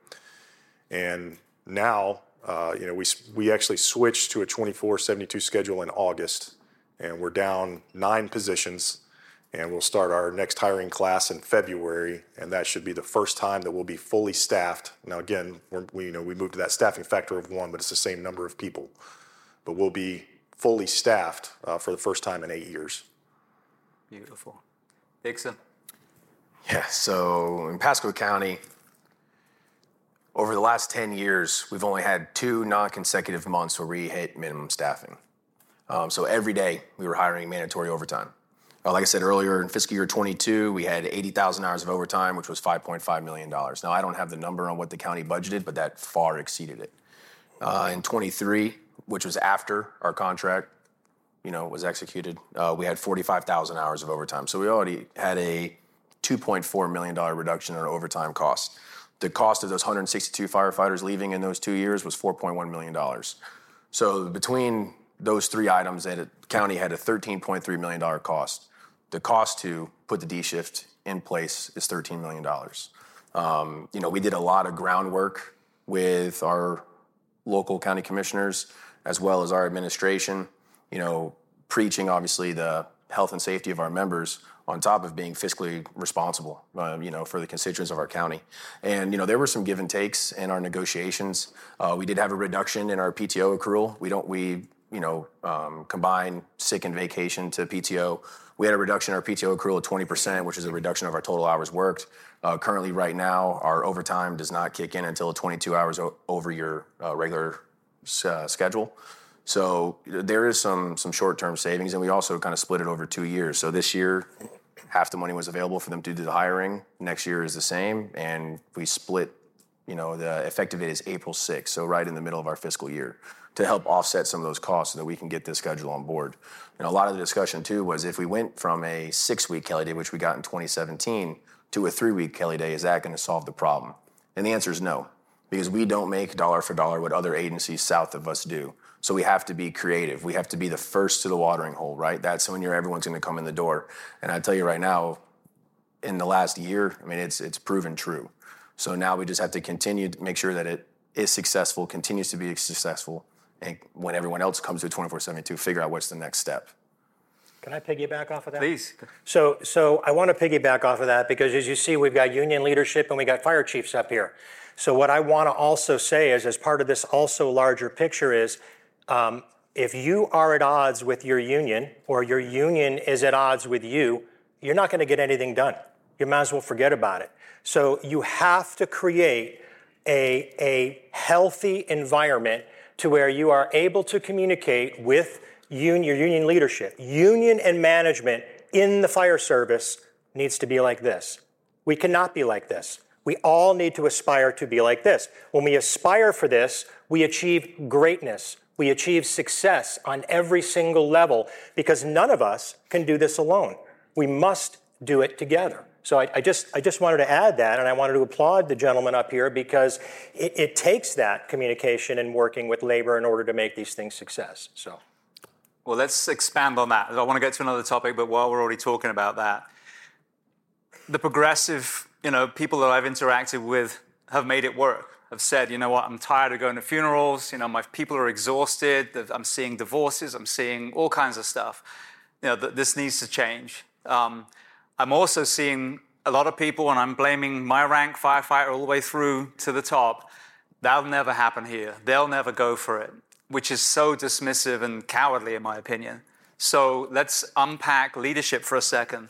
And now, uh, you know, we we actually switched to a twenty-four seventy-two schedule in August, and we're down nine positions, and we'll start our next hiring class in February, and that should be the first time that we'll be fully staffed. Now, again, we're, we you know we moved to that staffing factor of one, but it's the same number of people. But we'll be fully staffed uh, for the first time in eight years.
Beautiful. Dixon.
Yeah, so in Pasco County, over the last ten years, we've only had two non-consecutive months where we hit minimum staffing. Um, so every day we were hiring mandatory overtime. Uh, like I said earlier, in fiscal year twenty-two, we had eighty thousand hours of overtime, which was five point five million dollars. Now, I don't have the number on what the county budgeted, but that far exceeded it. Uh, in twenty-three, which was after our contract, you know, was executed, uh, we had forty-five thousand hours of overtime. So we already had a two point four million dollars reduction in our overtime costs. The cost of those one hundred sixty-two firefighters leaving in those two years was four point one million dollars. So between those three items, the county had a thirteen point three million dollars cost. The cost to put the D shift in place is thirteen million dollars. Um, you know, we did a lot of groundwork with our local county commissioners as well as our administration, you know, preaching obviously the health and safety of our members on top of being fiscally responsible, uh, you know, for the constituents of our county. And, you know, there were some give and takes in our negotiations. Uh, we did have a reduction in our P T O accrual. We don't, we, you know, um, combine sick and vacation to P T O. We had a reduction in our P T O accrual of twenty percent, which is a reduction of our total hours worked. Uh, currently, right now, our overtime does not kick in until twenty-two hours o- over your uh, regular uh, schedule. So there is some some short-term savings, and we also kind of split it over two years. So this year, half the money was available for them to do the hiring. Next year is the same, and we split, you know, the effective date is April sixth, so right in the middle of our fiscal year, to help offset some of those costs so that we can get this schedule on board. And a lot of the discussion, too, was if we went from a six-week Kelly Day, which we got in twenty seventeen, to a three-week Kelly Day, is that going to solve the problem? And the answer is no, because we don't make dollar for dollar what other agencies south of us do. So we have to be creative. We have to be the first to the watering hole, right? That's when you're, everyone's going to come in the door. And I tell you right now, in the last year, I mean, it's it's proven true. So now we just have to continue to make sure that it is successful, continues to be successful, and when everyone else comes to twenty-four seventy-two, figure out what's the next step.
Can I piggyback off of that?
Please.
So, so I want to piggyback off of that because, as you see, we've got union leadership and we got fire chiefs up here. So what I want to also say is, as part of this also larger picture is, um, if you are at odds with your union or your union is at odds with you, you're not going to get anything done. You might as well forget about it. So you have to create a, a healthy environment to where you are able to communicate with union, your union leadership. Union and management in the fire service needs to be like this. We cannot be like this. We all need to aspire to be like this. When we aspire for this, we achieve greatness. We achieve success on every single level because none of us can do this alone. We must do it together. So I, I just I just wanted to add that, and I wanted to applaud the gentleman up here because it, it takes that communication and working with labor in order to make these things success. So,
well, let's expand on that. I want to get to another topic, but while we're already talking about that, the progressive, you know, people that I've interacted with have made it work. have said, you know what, I'm tired of going to funerals. You know, my people are exhausted. I'm seeing divorces. I'm seeing all kinds of stuff. You know, th- this needs to change. Um, I'm also seeing a lot of people, and I'm blaming my rank firefighter all the way through to the top. That'll never happen here. They'll never go for it, which is so dismissive and cowardly, in my opinion. So let's unpack leadership for a second.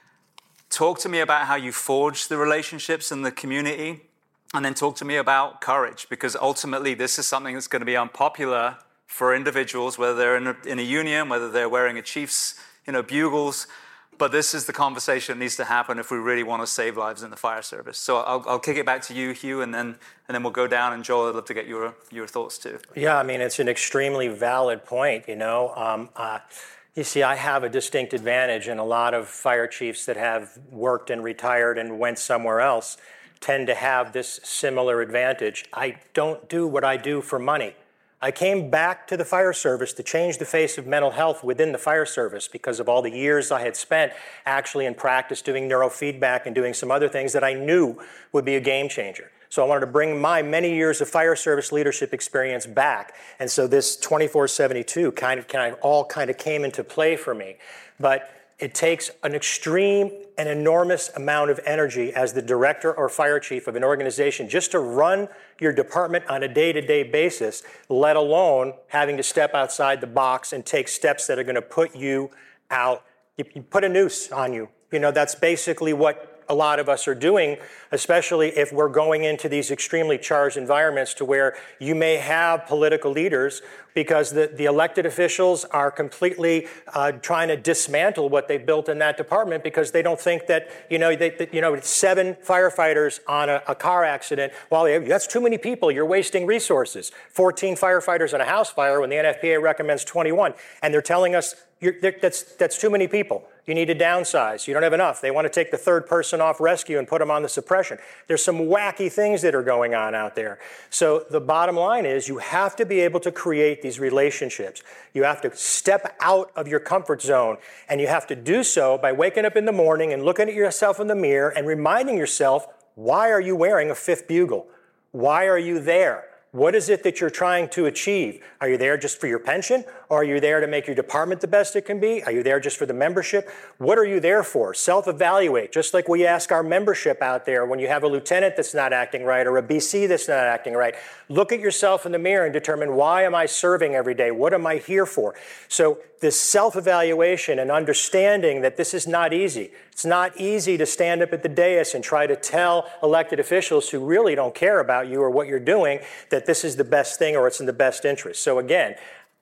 Talk to me about how you forged the relationships in the community, and then talk to me about courage, because ultimately this is something that's going to be unpopular for individuals, whether they're in a, in a union, whether they're wearing a chief's you know, bugles. But this is the conversation that needs to happen if we really want to save lives in the fire service. So I'll, I'll kick it back to you, Hugh, and then and then we'll go down. And Joel, I'd love to get your your thoughts too.
Yeah, I mean, it's an extremely valid point, you know. Um, uh, you see, I have a distinct advantage, and a lot of fire chiefs that have worked and retired and went somewhere else tend to have this similar advantage. I don't do what I do for money. I came back to the fire service to change the face of mental health within the fire service because of all the years I had spent actually in practice doing neurofeedback and doing some other things that I knew would be a game changer. So I wanted to bring my many years of fire service leadership experience back. And so this twenty-four seventy-two kind of, kind of all kind of came into play for me. But it takes an extreme and enormous amount of energy as the director or fire chief of an organization just to run your department on a day-to-day basis, let alone having to step outside the box and take steps that are going to put you out. You, you put a noose on you. You know, that's basically what a lot of us are doing, especially if we're going into these extremely charged environments to where you may have political leaders because the, the elected officials are completely uh, trying to dismantle what they've built in that department because they don't think that, you know, they, that, you know, seven firefighters on a, a car accident, well, that's too many people, you're wasting resources. fourteen firefighters on a house fire when the N F P A recommends twenty-one, and they're telling us you're, that's, that's too many people. You need to downsize. You don't have enough. They want to take the third person off rescue and put them on the suppression. There's some wacky things that are going on out there. So the bottom line is you have to be able to create these relationships. You have to step out of your comfort zone, and you have to do so by waking up in the morning and looking at yourself in the mirror and reminding yourself, why are you wearing a fifth bugle? Why are you there? What is it that you're trying to achieve? Are you there just for your pension? Or are you there to make your department the best it can be? Are you there just for the membership? What are you there for? Self-evaluate, just like we ask our membership out there when you have a lieutenant that's not acting right or a B C that's not acting right. Look at yourself in the mirror and determine, why am I serving every day? What am I here for? So this self-evaluation and understanding that this is not easy. It's not easy to stand up at the dais and try to tell elected officials who really don't care about you or what you're doing that this is the best thing or it's in the best interest. So again,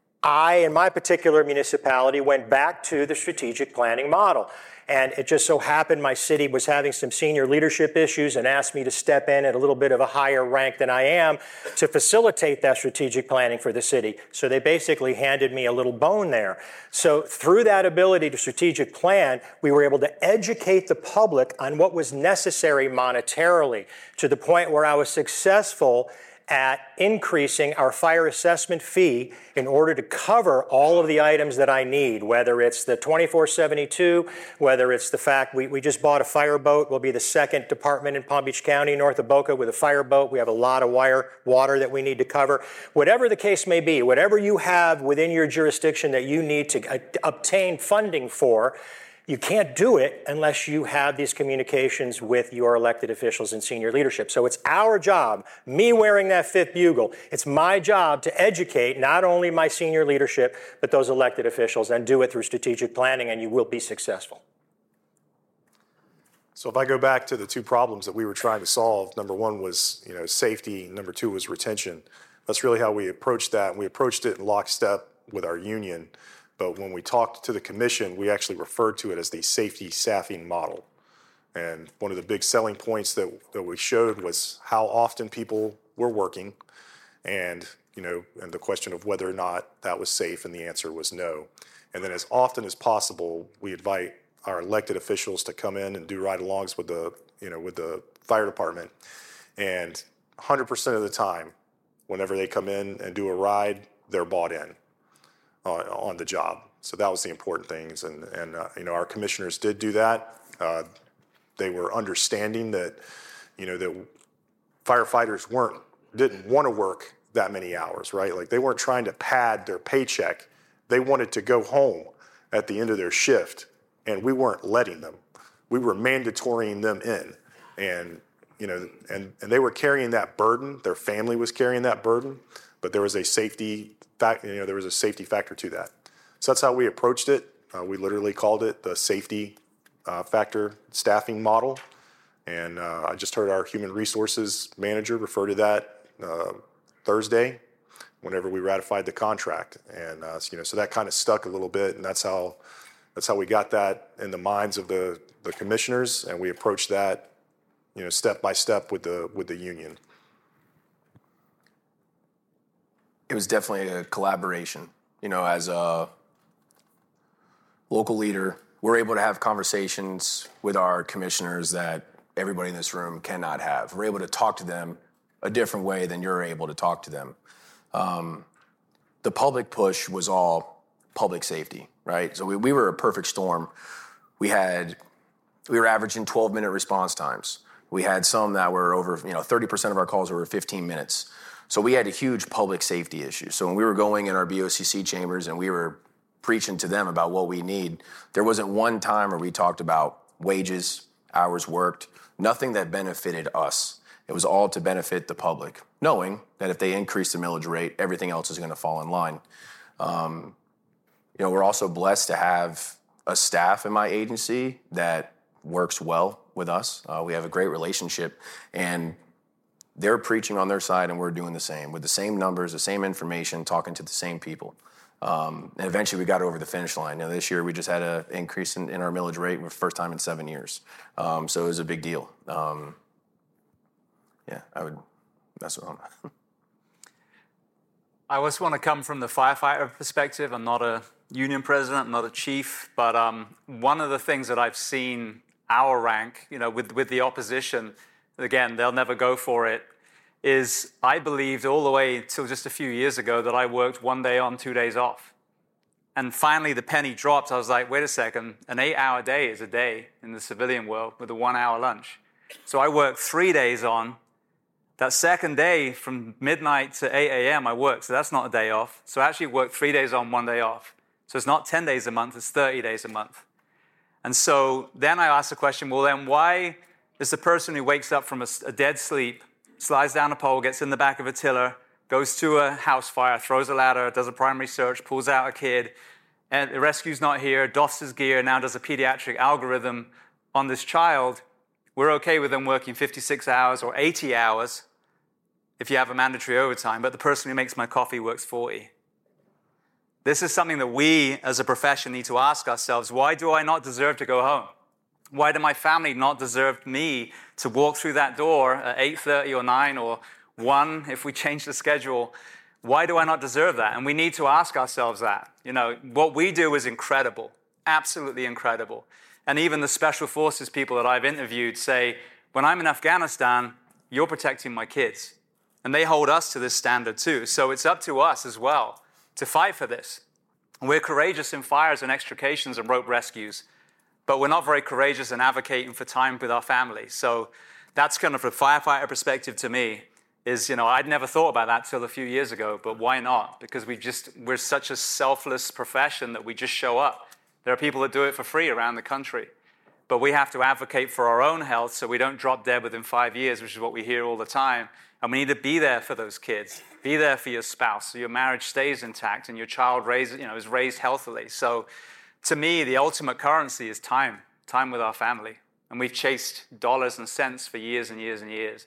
I, in my particular municipality, went back to the strategic planning model. And it just so happened my city was having some senior leadership issues and asked me to step in at a little bit of a higher rank than I am to facilitate that strategic planning for the city. So they basically handed me a little bone there. So through that ability to strategic plan, we were able to educate the public on what was necessary monetarily to the point where I was successful at increasing our fire assessment fee in order to cover all of the items that I need, whether it's the twenty-four seventy-two, whether it's the fact we, we just bought a fire boat. We'll be the second department in Palm Beach County, north of Boca, with a fire boat. We have a lot of wire water that we need to cover. Whatever the case may be, whatever you have within your jurisdiction that you need to uh, obtain funding for, you can't do it unless you have these communications with your elected officials and senior leadership. So it's our job, me wearing that fifth bugle, it's my job to educate not only my senior leadership, but those elected officials, and do it through strategic planning, and you will be successful.
So if I go back to the two problems that we were trying to solve, number one was, you know, safety, number two was retention. That's really how we approached that, and we approached it in lockstep with our union. But when we talked to the commission, we actually referred to it as the safety staffing model. And one of the big selling points that, that we showed was how often people were working, and, you know, and the question of whether or not that was safe, and the answer was no. And then as often as possible, we invite our elected officials to come in and do ride-alongs with the, you know, with the fire department. And one hundred percent of the time, whenever they come in and do a ride, they're bought in Uh, on the job. So that was the important things. And, and uh, you know, our commissioners did do that. Uh, they were understanding that, you know, that firefighters weren't didn't want to work that many hours, right? Like they weren't trying to pad their paycheck. They wanted to go home at the end of their shift, and we weren't letting them. We were mandatorying them in, and you know, and, and they were carrying that burden. Their family was carrying that burden, but there was a safety fact. You know, there was a safety factor to that. So that's how we approached it. Uh, we literally called it the safety uh, factor staffing model, and uh, I just heard our human resources manager refer to that uh, Thursday, whenever we ratified the contract, and uh, so, you know, so that kind of stuck a little bit, and that's how that's how we got that in the minds of the the commissioners, and we approached that, you know, step by step with the with the union.
It was definitely a collaboration. You know, as a local leader, we're able to have conversations with our commissioners that everybody in this room cannot have. We're able to talk to them a different way than you're able to talk to them. Um, the public push was all public safety, right? So we, we were a perfect storm. We had, we were averaging twelve minute response times. We had some that were over, you know, thirty percent of our calls were over fifteen minutes. So we had a huge public safety issue. So when we were going in our B O C C chambers and we were preaching to them about what we need, there wasn't one time where we talked about wages, hours worked, nothing that benefited us. It was all to benefit the public, knowing that if they increase the millage rate, everything else is going to fall in line. Um, you know, we're also blessed to have a staff in my agency that works well with us. Uh, we have a great relationship, and they're preaching on their side, and we're doing the same, with the same numbers, the same information, talking to the same people. Um, and eventually we got over the finish line. Now, this year we just had an increase in, in our millage rate for the first time in seven years. Um, so it was a big deal. Um, Yeah, I would, that's what I'm.
I always want to come from the firefighter perspective. I'm not a union president, I'm not a chief, but um, one of the things that I've seen our rank, you know, with, with the opposition, again, they'll never go for it, is I believed all the way until just a few years ago that I worked one day on, two days off. And finally the penny dropped. I was like, wait a second, an eight hour day is a day in the civilian world with a one hour lunch. So I worked three days on. That second day from midnight to eight a.m. I worked, so that's not a day off. So I actually worked three days on, one day off. So it's not ten days a month, it's thirty days a month. And so then I asked the question, well then why is the person who wakes up from a, a dead sleep, slides down a pole, gets in the back of a tiller, goes to a house fire, throws a ladder, does a primary search, pulls out a kid, and the rescue's not here, doffs his gear, now does a pediatric algorithm on this child, we're okay with them working fifty-six hours or eighty hours, if you have a mandatory overtime, but the person who makes my coffee works forty. This is something that we as a profession need to ask ourselves. Why do I not deserve to go home? Why do my family not deserve me to walk through that door at eight thirty or nine or one if we change the schedule? Why do I not deserve that? And we need to ask ourselves that. You know, what we do is incredible, absolutely incredible. And even the special forces people that I've interviewed say, when I'm in Afghanistan, you're protecting my kids. And they hold us to this standard too. So it's up to us as well to fight for this. We're courageous in fires and extrications and rope rescues, but we're not very courageous in advocating for time with our family. So that's kind of a firefighter perspective to me is, you know, I'd never thought about that till a few years ago, but why not? Because we just, we're such a selfless profession that we just show up. There are people that do it for free around the country, but we have to advocate for our own health so we don't drop dead within five years, which is what we hear all the time. And we need to be there for those kids. Be there for your spouse so your marriage stays intact and your child raised, you know, is raised healthily. So to me, the ultimate currency is time, time with our family. And we've chased dollars and cents for years and years and years.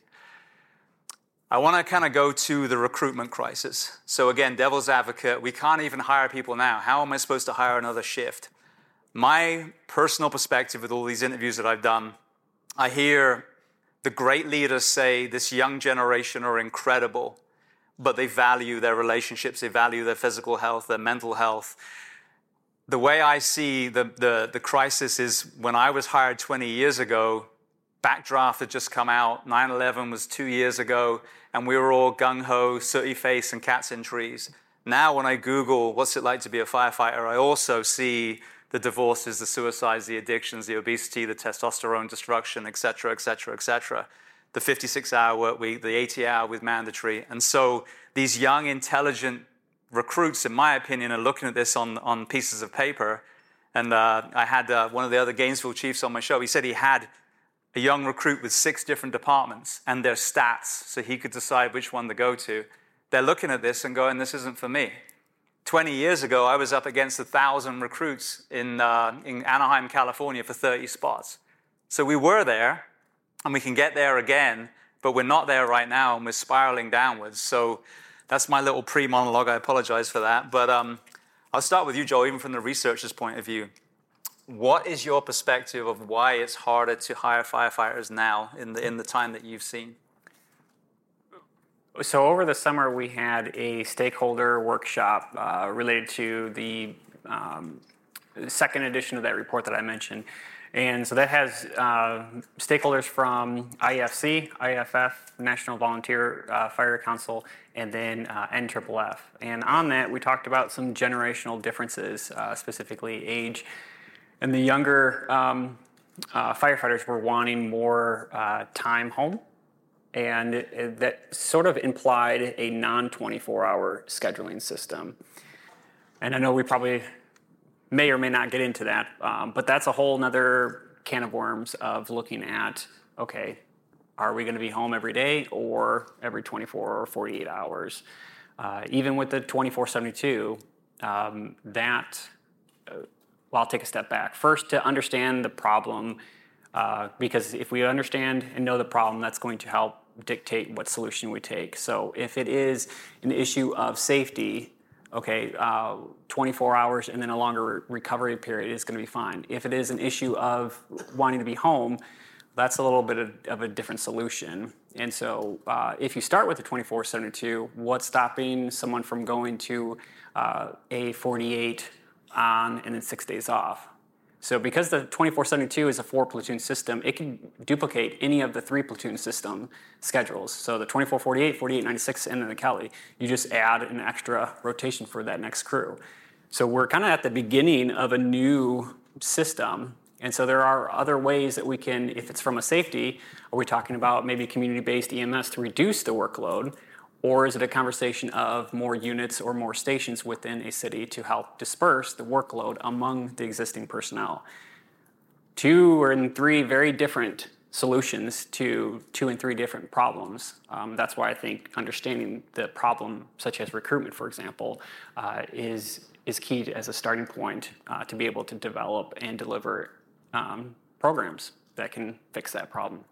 I want to kind of go to the recruitment crisis. So again, devil's advocate, we can't even hire people now. How am I supposed to hire another shift? My personal perspective with all these interviews that I've done, I hear the great leaders say this young generation are incredible, but they value their relationships, they value their physical health, their mental health. The way I see the, the, the crisis is when I was hired twenty years ago, Backdraft had just come out, nine eleven was two years ago, and we were all gung-ho, sooty face, and cats in trees. Now when I Google what's it like to be a firefighter, I also see the divorces, the suicides, the addictions, the obesity, the testosterone destruction, et cetera, et cetera, et cetera. the fifty-six hour work week, the eighty hour with mandatory. And so these young, intelligent recruits, in my opinion, are looking at this on, on pieces of paper. And uh, I had uh, one of the other Gainesville chiefs on my show. He said he had a young recruit with six different departments and their stats so he could decide which one to go to. They're looking at this and going, this isn't for me. twenty years ago, I was up against one thousand recruits in, uh, in Anaheim, California for thirty spots. So we were there, and we can get there again, but we're not there right now, and we're spiraling downwards. So that's my little pre-monologue. I apologize for that. But um, I'll start with you, Joel, even from the researcher's point of view. What is your perspective of why it's harder to hire firefighters now in the, in the time that you've seen?
So over the summer, we had a stakeholder workshop uh, related to the um, second edition of that report that I mentioned. And so that has uh, stakeholders from I E F C, I E F F, National Volunteer uh, Fire Council, and then uh, N F F F. And on that, we talked about some generational differences, uh, specifically age. And the younger um, uh, firefighters were wanting more uh, time home. And it, that sort of implied a non twenty-four hour scheduling system. And I know we probably may or may not get into that, um, but that's a whole nother can of worms of looking at, okay, are we going to be home every day or every twenty-four or forty-eight hours? Uh, even with the twenty-four seventy-two, um, that, uh, well, I'll take a step back. First, to understand the problem, uh, because if we understand and know the problem, that's going to help dictate what solution we take. So if it is an issue of safety, okay, uh, twenty-four hours and then a longer re- recovery period is going to be fine. If it is an issue of wanting to be home, that's a little bit of, of a different solution. And so uh, if you start with the twenty-four seventy-two, what's stopping someone from going to uh, a forty-eight on and then six days off? So because the twenty-four seventy-two is a four platoon system, it can duplicate any of the three platoon system schedules. So the twenty-four forty-eight, forty-eight ninety-six, and then the Kelly, you just add an extra rotation for that next crew. So we're kind of at the beginning of a new system. And so there are other ways that we can, if it's from a safety, are we talking about maybe community-based E M S to reduce the workload? Or is it a conversation of more units or more stations within a city to help disperse the workload among the existing personnel? Two or three very different solutions to two and three different problems. Um, that's why I think understanding the problem, such as recruitment, for example, uh, is, is key as a starting point uh, to be able to develop and deliver um, programs that can fix that problem.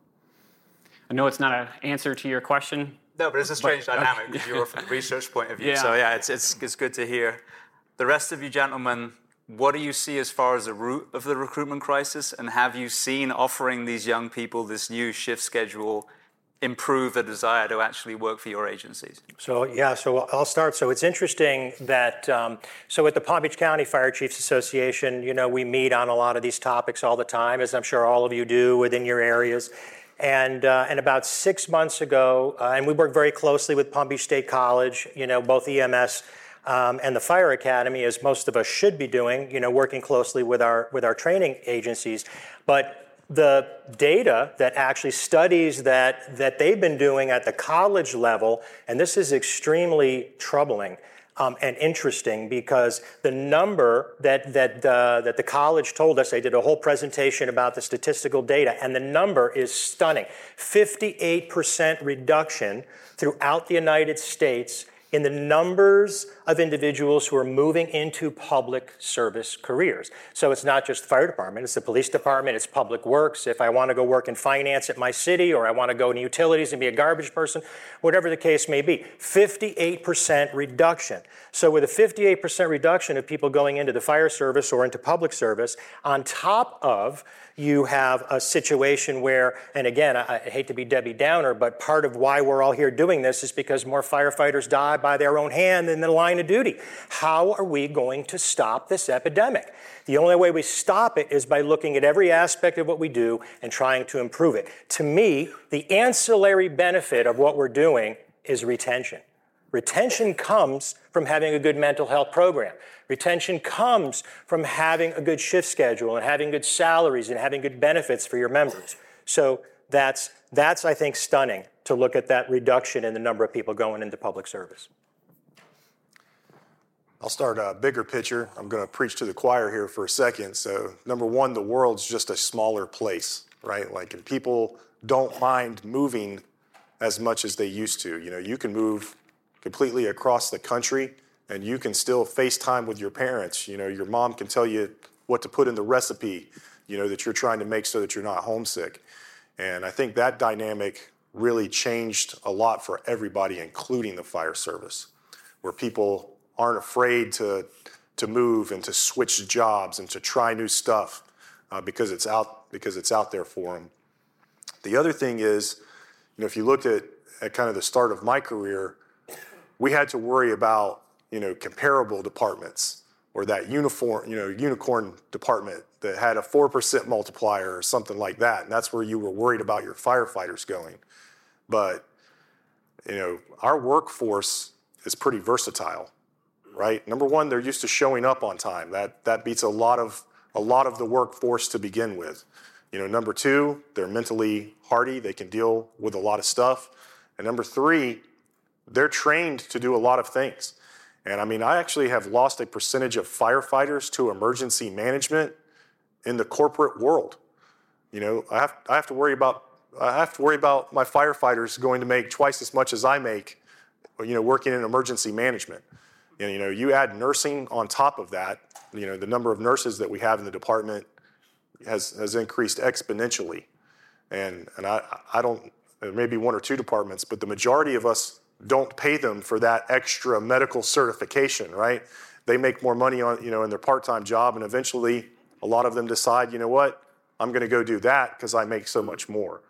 I know it's not an answer to your question.
No, but it's a strange
but,
dynamic
okay.
because you're from a research point of view.
Yeah.
So yeah, it's, it's it's good to hear. The rest of you gentlemen, what do you see as far as the root of the recruitment crisis? And have you seen offering these young people this new shift schedule improve the desire to actually work for your agencies?
So yeah, so I'll start. So it's interesting that, um, so at the Palm Beach County Fire Chiefs Association, you know, we meet on a lot of these topics all the time, as I'm sure all of you do within your areas. And, uh, and about six months ago, uh, and we work very closely with Palm Beach State College, you know, both E M S um, and the Fire Academy, as most of us should be doing, you know, working closely with our, with our training agencies. But the data that actually studies that, that they've been doing at the college level, and this is extremely troubling, Um, and interesting, because the number that that uh, that the college told us, they did a whole presentation about the statistical data, and the number is stunning. fifty-eight percent reduction throughout the United States in the numbers of individuals who are moving into public service careers. So it's not just the fire department, it's the police department, it's public works. If I want to go work in finance at my city, or I want to go in utilities and be a garbage person, whatever the case may be, fifty-eight percent reduction. So with a fifty-eight percent reduction of people going into the fire service or into public service, on top of you have a situation where, and again, I, I hate to be Debbie Downer, but part of why we're all here doing this is because more firefighters die by their own hand in the line of duty. How are we going to stop this epidemic? The only way we stop it is by looking at every aspect of what we do and trying to improve it. To me, the ancillary benefit of what we're doing is retention. Retention comes from having a good mental health program. Retention comes from having a good shift schedule and having good salaries and having good benefits for your members. So that's that's, I think, stunning to look at that reduction in the number of people going into public service.
I'll start a bigger picture. I'm going to preach to the choir here for a second. So number one, the world's just a smaller place, right? Like, and people don't mind moving as much as they used to. You know, you can move completely across the country and you can still FaceTime with your parents. You know, your mom can tell you what to put in the recipe, you know, that you're trying to make so that you're not homesick. And I think that dynamic really changed a lot for everybody, including the fire service, where people aren't afraid to to move and to switch jobs and to try new stuff uh, because it's out because it's out there for them. The other thing is, you know, if you looked at, at kind of the start of my career, we had to worry about, you know, comparable departments or that uniform, you know, unicorn department that had a four percent multiplier or something like that. And that's where you were worried about your firefighters going. But, you know, our workforce is pretty versatile. Right? Number one, they're used to showing up on time. That that beats a lot of a lot of the workforce to begin with. You know, number two, they're mentally hardy. They can deal with a lot of stuff. And number three, they're trained to do a lot of things. And I mean, I actually have lost a percentage of firefighters to emergency management in the corporate world. You know, I have I have to worry about I have to worry about my firefighters going to make twice as much as I make, you know, working in emergency management. And, you know, you add nursing on top of that, you know, the number of nurses that we have in the department has has increased exponentially. And and I, I don't, there may be one or two departments, but the majority of us don't pay them for that extra medical certification, right? They make more money on, you know, in their part-time job, and eventually a lot of them decide, you know what, I'm going to go do that because I make so much more.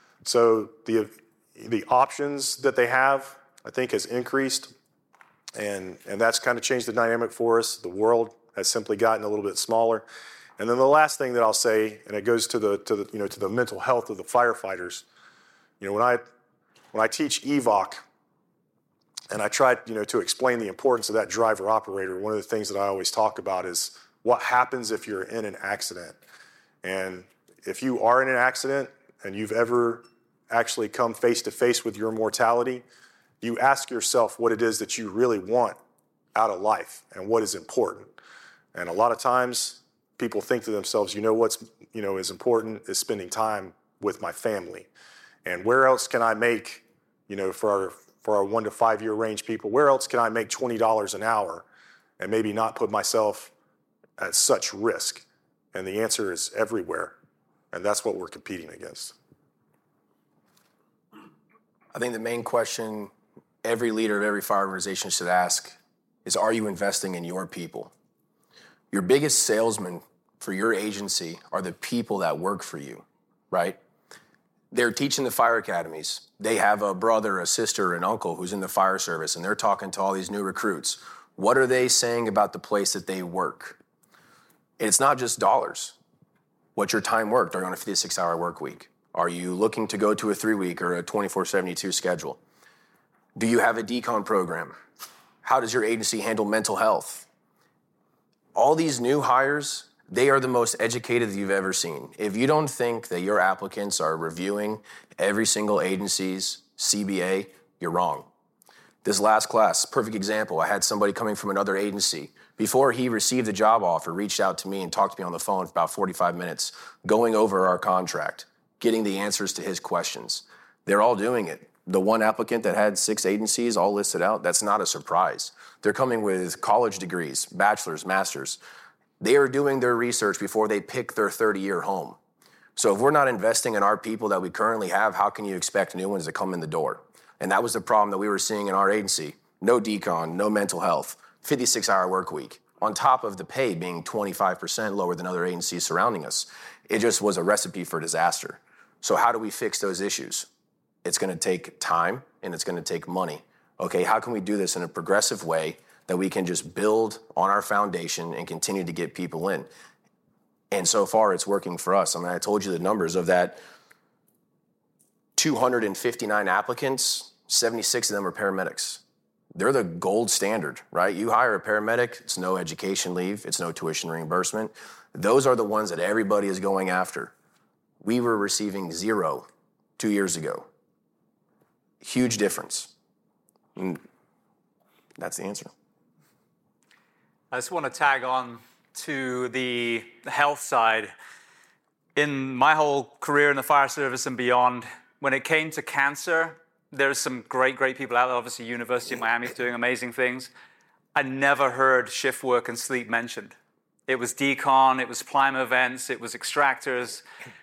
So the the options that they have, I think, has increased. And and that's kind of changed the dynamic for us. The world has simply gotten a little bit smaller. And then the last thing that I'll say, and it goes to the to the you know to the mental health of the firefighters. You know, when I when I teach E V O C, and I try you know to explain the importance of that driver operator, one of the things that I always talk about is what happens if you're in an accident. And if you are in an accident and you've ever actually come face to face with your mortality, you ask yourself what it is that you really want out of life and what is important. And a lot of times people think to themselves, you know, what's, you know, is important is spending time with my family. And where else can I make, you know, for our, for our one to five year range people, where else can I make twenty dollars an hour and maybe not put myself at such risk? And the answer is everywhere. And that's what we're competing against.
I think the main question every leader of every fire organization should ask is, are you investing in your people? Your biggest salesmen for your agency are the people that work for you, right? They're teaching the fire academies. They have a brother, a sister, an uncle who's in the fire service, and they're talking to all these new recruits. What are they saying about the place that they work? It's not just dollars. What's your time worked? Are you on a fifty-six hour work week? Are you looking to go to a three-week or a twenty-four seventy-two schedule? Do you have a decon program? How does your agency handle mental health? All these new hires, they are the most educated that you've ever seen. If you don't think that your applicants are reviewing every single agency's C B A, you're wrong. This last class, perfect example, I had somebody coming from another agency. Before he received the job offer, reached out to me and talked to me on the phone for about forty-five minutes, going over our contract, getting the answers to his questions. They're all doing it. The one applicant that had six agencies all listed out, that's not a surprise. They're coming with college degrees, bachelor's, master's. They are doing their research before they pick their thirty-year home. So if we're not investing in our people that we currently have, how can you expect new ones to come in the door? And that was the problem that we were seeing in our agency. No decon, no mental health, fifty-six hour work week, on top of the pay being twenty-five percent lower than other agencies surrounding us. It just was a recipe for disaster. So how do we fix those issues? It's going to take time and it's going to take money. Okay, how can we do this in a progressive way that we can just build on our foundation and continue to get people in? And so far, it's working for us. I mean, I told you the numbers of that two hundred fifty-nine applicants, seventy-six of them are paramedics. They're the gold standard, right? You hire a paramedic, it's no education leave, it's no tuition reimbursement. Those are the ones that everybody is going after. We were receiving zero two years ago. Huge difference. And that's the answer.
I just want to tag on to the health side. In my whole career in the fire service and beyond, when it came to cancer, there's some great, great people out there. Obviously, University of Miami is doing amazing things. I never heard shift work and sleep mentioned. It was decon, it was Plime events, it was extractors.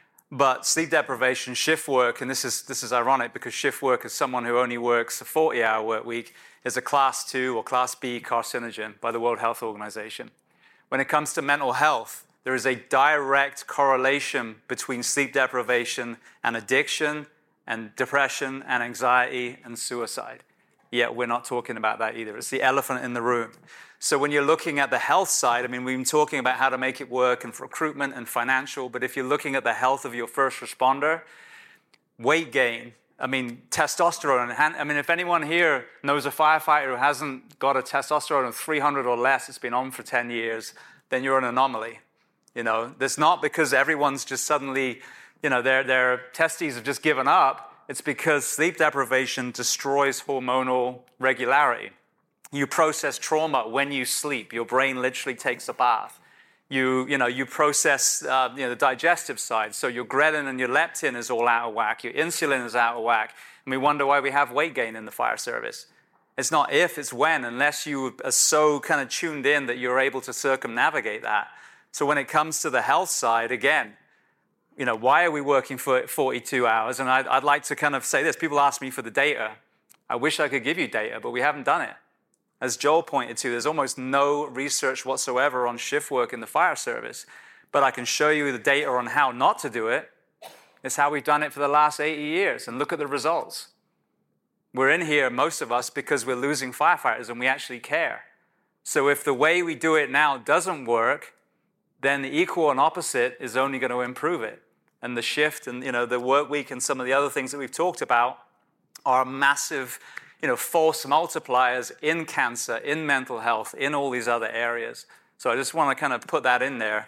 But sleep deprivation, shift work, and this is this is ironic because shift work as someone who only works a forty-hour work week is a class two or class B carcinogen by the World Health Organization. When it comes to mental health, there is a direct correlation between sleep deprivation and addiction and depression and anxiety and suicide. Yet we're not talking about that either. It's the elephant in the room. So when you're looking at the health side, I mean, we've been talking about how to make it work and for recruitment and financial, but if you're looking at the health of your first responder, weight gain, I mean, testosterone. I mean, if anyone here knows a firefighter who hasn't got a testosterone of three hundred or less, it's been on for ten years, then you're an anomaly. You know, that's not because everyone's just suddenly, you know, their, their testes have just given up. It's because sleep deprivation destroys hormonal regularity. You process trauma when you sleep. Your brain literally takes a bath. You, you know, you process uh, you know, the digestive side. So your ghrelin and your leptin is all out of whack. Your insulin is out of whack. And we wonder why we have weight gain in the fire service. It's not if, it's when, unless you are so kind of tuned in that you're able to circumnavigate that. So when it comes to the health side, again, you know, why are we working for forty-two hours? And I'd, I'd like to kind of say this. People ask me for the data. I wish I could give you data, but we haven't done it. As Joel pointed to, there's almost no research whatsoever on shift work in the fire service. But I can show you the data on how not to do it. It's how we've done it for the last eighty years. And look at the results. We're in here, most of us, because we're losing firefighters and we actually care. So if the way we do it now doesn't work, then the equal and opposite is only going to improve it. And the shift and, you know, the work week and some of the other things that we've talked about are massive, you know, force multipliers in cancer, in mental health, in all these other areas. So I just want to kind of put that in there.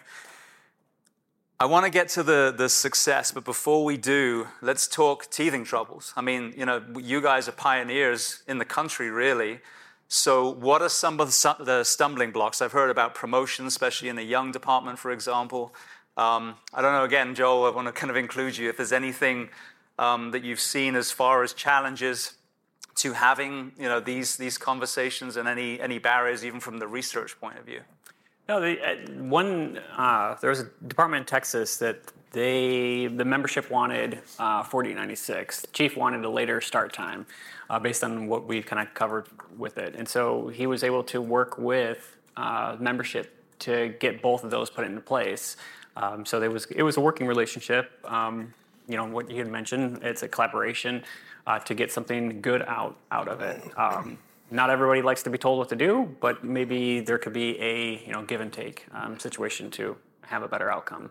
I want to get to the, the success, but before we do, let's talk teething troubles. I mean, you know, you guys are pioneers in the country, really. So what are some of the stumbling blocks? I've heard about promotion, especially in the young department, for example. Um, I don't know, again, Joel, I want to kind of include you. If there's anything um, that you've seen as far as challenges to having, you know, these these conversations and any any barriers, even from the research point of view.
No, the, uh, one, uh, there was a department in Texas that they, the membership wanted uh, forty ninety-six. The chief wanted a later start time uh, based on what we kind of covered with it. And so he was able to work with uh, membership to get both of those put into place. Um, so there was, it was a working relationship. Um, you know, what you had mentioned, it's a collaboration uh, to get something good out, out of it. Um, Not everybody likes to be told what to do, but maybe there could be a, you know, give and take um, situation to have a better outcome.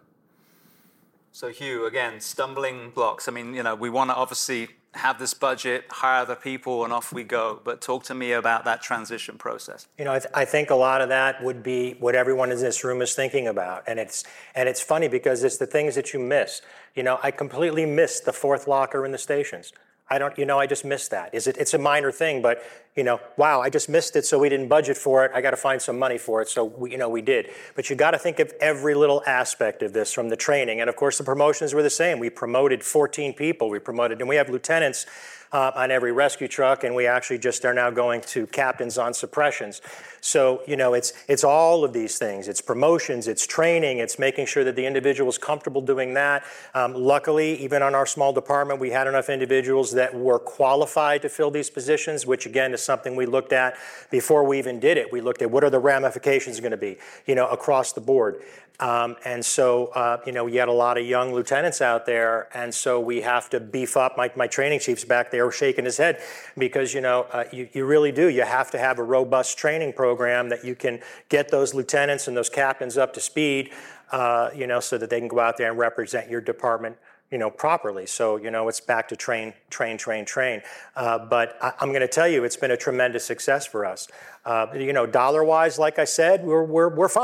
So Hugh, again, stumbling blocks. I mean, you know, we want to obviously have this budget, hire the people, and off we go. But talk to me about that transition process.
You know, I, th- I think a lot of that would be what everyone in this room is thinking about, and it's and it's funny because it's the things that you miss. You know, I completely missed the fourth locker in the stations. I don't, you know, I just missed that. Is it? It's a minor thing, but you know, wow, I just missed it, so we didn't budget for it. I got to find some money for it, so we, you know, we did. But you got to think of every little aspect of this, from the training, and of course, the promotions were the same. We promoted fourteen people. We promoted, and we have lieutenants uh, on every rescue truck, and we actually just are now going to captains on suppressions. So you know, it's it's all of these things. It's promotions, it's training, it's making sure that the individual is comfortable doing that. Um, luckily, even on our small department, we had enough individuals that were qualified to fill these positions, which again is something we looked at before we even did it. We looked at what are the ramifications going to be, you know, across the board. Um, and so, uh, you know, we had a lot of young lieutenants out there, and so we have to beef up. My, my training chief's back there shaking his head because, you know, uh, you, you really do. You have to have a robust training program that you can get those lieutenants and those captains up to speed, uh, you know, so that they can go out there and represent your department, you know, properly. So, you know, it's back to train, train, train, train. Uh, but I, I'm going to tell you, it's been a tremendous success for us. Uh, you know, dollar-wise, like I said, we're we're we're fine.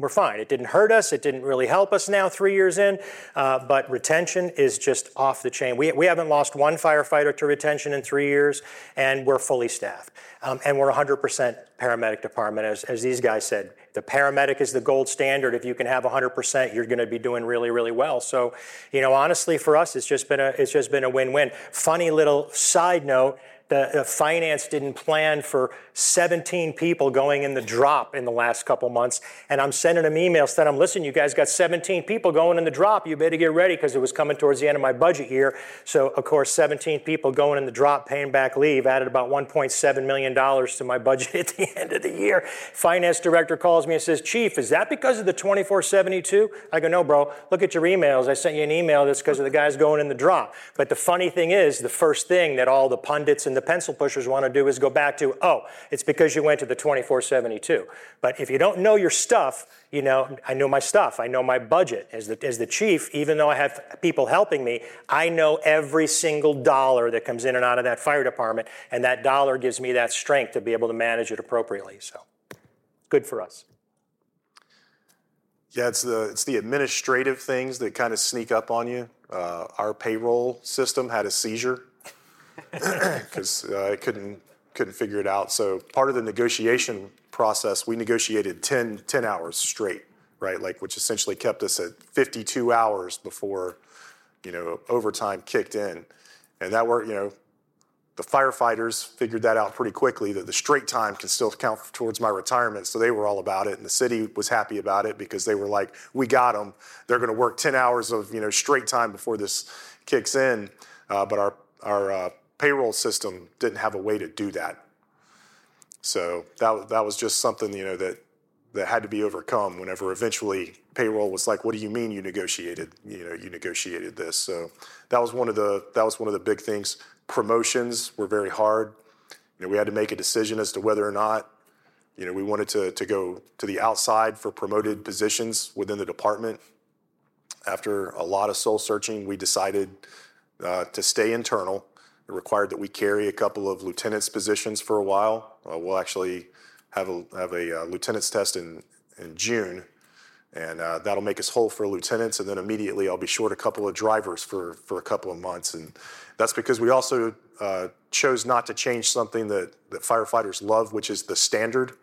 We're fine. It didn't hurt us. It didn't really help us now three years in, uh, but retention is just off the chain. We, we haven't lost one firefighter to retention in three years, and we're fully staffed. Um, and we're one hundred percent paramedic department, as, as these guys said. The paramedic is the gold standard. If you can have one hundred percent, you're going to be doing really, really well. So, you know, honestly, for us, it's just been a, it's just been a win-win. Funny little side note, the, the finance didn't plan for seventeen people going in the drop in the last couple months. And I'm sending them emails telling them, listen, you guys got seventeen people going in the drop. You better get ready because it was coming towards the end of my budget year. So, of course, seventeen people going in the drop, paying back leave, added about one point seven million dollars to my budget at the end of the year. Finance director calls me and says, Chief, is that because of the twenty-four seventy-two? I go, no, bro. Look at your emails. I sent you an email that's because of the guys going in the drop. But the funny thing is, the first thing that all the pundits and the pencil pushers want to do is go back to, oh, it's because you went to the twenty-four seventy-two. But if you don't know your stuff, you know, I know my stuff. I know my budget. As the, as the chief, even though I have people helping me, I know every single dollar that comes in and out of that fire department, and that dollar gives me that strength to be able to manage it appropriately. So, good for us.
Yeah, it's the it's the administrative things that kind of sneak up on you. Uh, our payroll system had a seizure because uh, it couldn't couldn't figure it out. So part of the negotiation process, we negotiated ten, ten hours straight, right? Like, which essentially kept us at fifty-two hours before, you know, overtime kicked in. And that worked, you know, the firefighters figured that out pretty quickly, that the straight time can still count towards my retirement. So they were all about it. And the city was happy about it because they were like, we got them. They're going to work ten hours of, you know, straight time before this kicks in. Uh, but our, our uh, payroll system didn't have a way to do that. So that, that was just something, you know, that, that had to be overcome whenever eventually payroll was like, what do you mean you negotiated, you know, you negotiated this? So that was one of the, that was one of the big things. Promotions were very hard. You know, we had to make a decision as to whether or not, you know, we wanted to, to go to the outside for promoted positions within the department. After a lot of soul searching, we decided uh, to stay internal. It required that we carry a couple of lieutenant's positions for a while. Uh, we'll actually have a have a uh, lieutenant's test in, in June, and uh, that'll make us whole for lieutenants, and then immediately I'll be short a couple of drivers for, for a couple of months. And that's because we also uh, chose not to change something that, that firefighters love, which is the standard.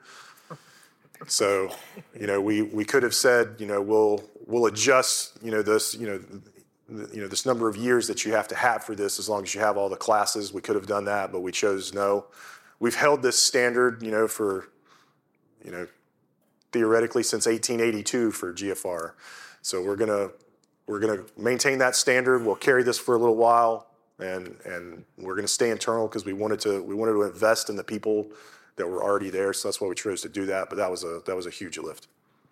So, you know, we, we could have said, you know, we'll we'll adjust, you know, this, you know, you know, this number of years that you have to have for this as long as you have all the classes. We could have done that, but we chose no. We've held this standard, you know, for, you know, theoretically since eighteen eighty-two for G F R. So we're gonna we're gonna maintain that standard. We'll carry this for a little while, and and we're gonna stay internal because we wanted to we wanted to invest in the people that were already there. So that's why we chose to do that. But that was a that was a huge lift.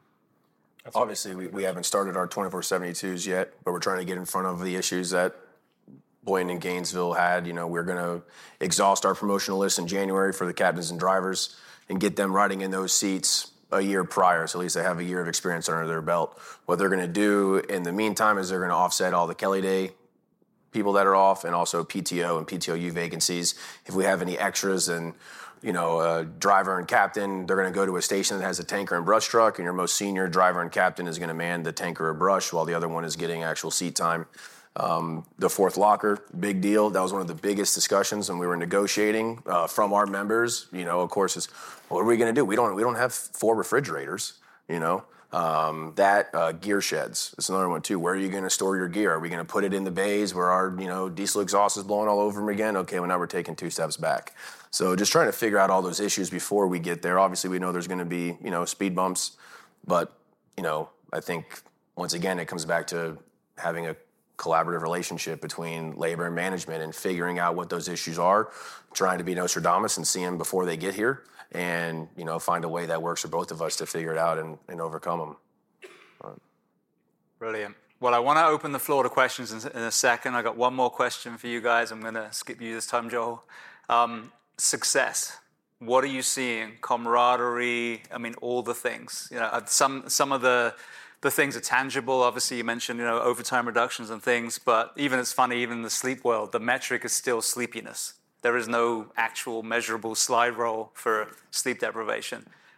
Obviously, we, we haven't started our twenty-four seventy-twos yet, but we're trying to get in front of the issues that Boynton and Gainesville had. You know, we're going to exhaust our promotional list in January for the captains and drivers and get them riding in those seats a year prior, so at least they have a year of experience under their belt. What they're going to do in the meantime is they're going to offset all the Kelly Day people that are off and also P T O and P T O U vacancies. If we have any extras and, you know, a driver and captain, they're going to go to a station that has a tanker and brush truck, and your most senior driver and captain is going to man the tanker or brush while the other one is getting actual seat time. Um, the fourth locker, big deal. That was one of the biggest discussions when we were negotiating uh, from our members. You know, of course, is what are we going to do? We don't we don't have four refrigerators. You know, um, that uh, gear sheds. That's another one too. Where are you going to store your gear? Are we going to put it in the bays where our you know diesel exhaust is blowing all over them again? Okay, well now we're taking two steps back. So just trying to figure out all those issues before we get there. Obviously, we know there's going to be you know speed bumps, but you know I think once again it comes back to having a collaborative relationship between labor and management and figuring out what those issues are, trying to be Nostradamus and see them before they get here, and you know find a way that works for both of us to figure it out and, and overcome them. Right.
Brilliant. Well, I want to open the floor to questions in, in a second. I got one more question for you guys. I'm going to skip you this time, Joel. Um, success. What are you seeing? Camaraderie. I mean, all the things. You know, some some of the The things are tangible. Obviously, you mentioned, you know, overtime reductions and things, but even it's funny, even in the sleep world, the metric is still sleepiness. There is no actual measurable slide roll for sleep deprivation.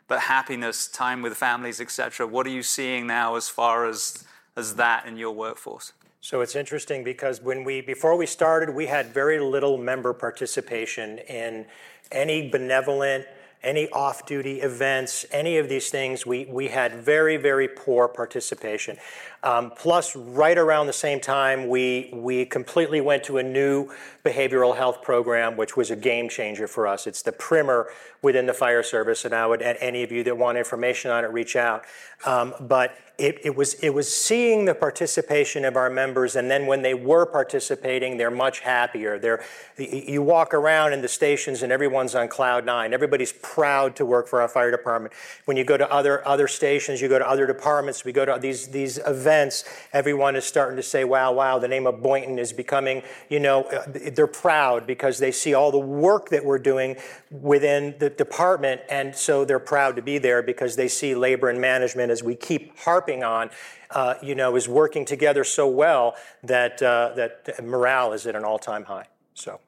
but happiness, time with families, et cetera. What are you seeing now as far as, as that in your workforce?
So it's interesting because when we, before we started, we had very little member participation in any benevolent, any off-duty events, any of these things. We, we had very, very poor participation. Um, plus, right around the same time, we, we completely went to a new behavioral health program, which was a game changer for us. It's the primer within the fire service, and I would, and any of you that want information on it, reach out. Um, but it, it was it was seeing the participation of our members, and then when they were participating, they're much happier. They're, you walk around in the stations, and everyone's on cloud nine. Everybody's proud to work for our fire department. When you go to other other stations, you go to other departments, we go to these these events, everyone is starting to say, wow, wow, the name of Boynton is becoming, you know, they're proud because they see all the work that we're doing within the department, and so they're proud to be there because they see labor and management, as we keep harping on, uh, you know, is working together so well that uh, that morale is at an all-time high. So,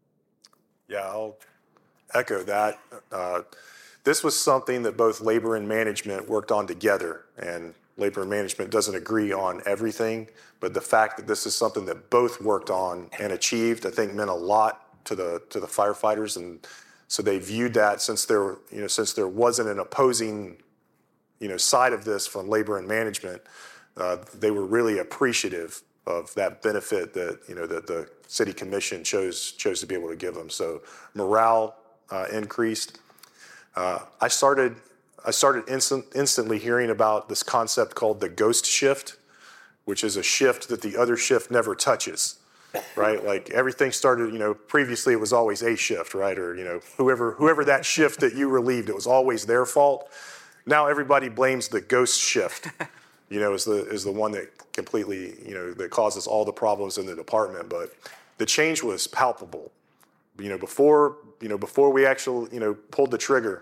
yeah, I'll echo that. Uh, this was something that both labor and management worked on together, and labor and management doesn't agree on everything, but the fact that this is something that both worked on and achieved, I think, meant a lot to the to the firefighters, and so they viewed that since there, you know, since there wasn't an opposing, you know, side of this from labor and management, uh, they were really appreciative of that benefit that, you know, that the city commission chose chose to be able to give them. So morale uh, increased. Uh, I started I started instant, instantly hearing about this concept called the ghost shift, which is a shift that the other shift never touches. Right, like everything started, you know, previously it was always a shift, right? Or, you know, whoever whoever that shift that you relieved, it was always their fault. Now everybody blames the ghost shift, you know, is the is the one that completely, you know, that causes all the problems in the department. But the change was palpable. You know, before, you know, before we actually, you know, pulled the trigger,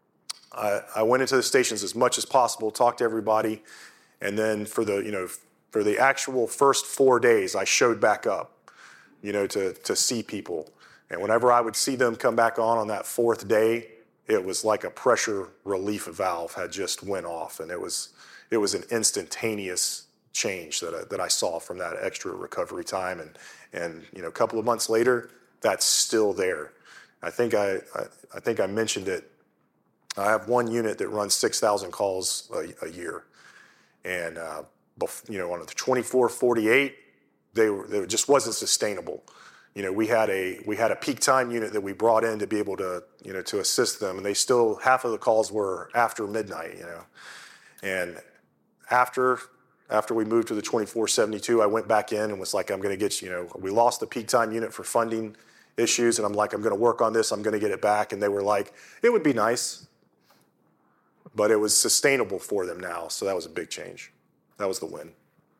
I, I went into the stations as much as possible, talked to everybody, and then for the, you know, for the actual first four days, I showed back up, you know, to, to see people. And whenever I would see them come back on on that fourth day, it was like a pressure relief valve had just went off. And it was it was an instantaneous change that I, that I saw from that extra recovery time. And, and you know, a couple of months later, that's still there. I think I, I, I think I mentioned it. I have one unit that runs six thousand calls a, a year. And, uh, you know, on the twenty-four forty-eight, they were, they just wasn't sustainable. You know, we had a we had a peak time unit that we brought in to be able to, you know, to assist them, and they still, half of the calls were after midnight, you know. And after after we moved to the twenty-four seventy-two, I went back in and was like, I'm going to get you, you know, we lost the peak time unit for funding issues, and I'm like, I'm going to work on this, I'm going to get it back. And they were like, it would be nice, but it was sustainable for them now, so that was a big change. That was the win.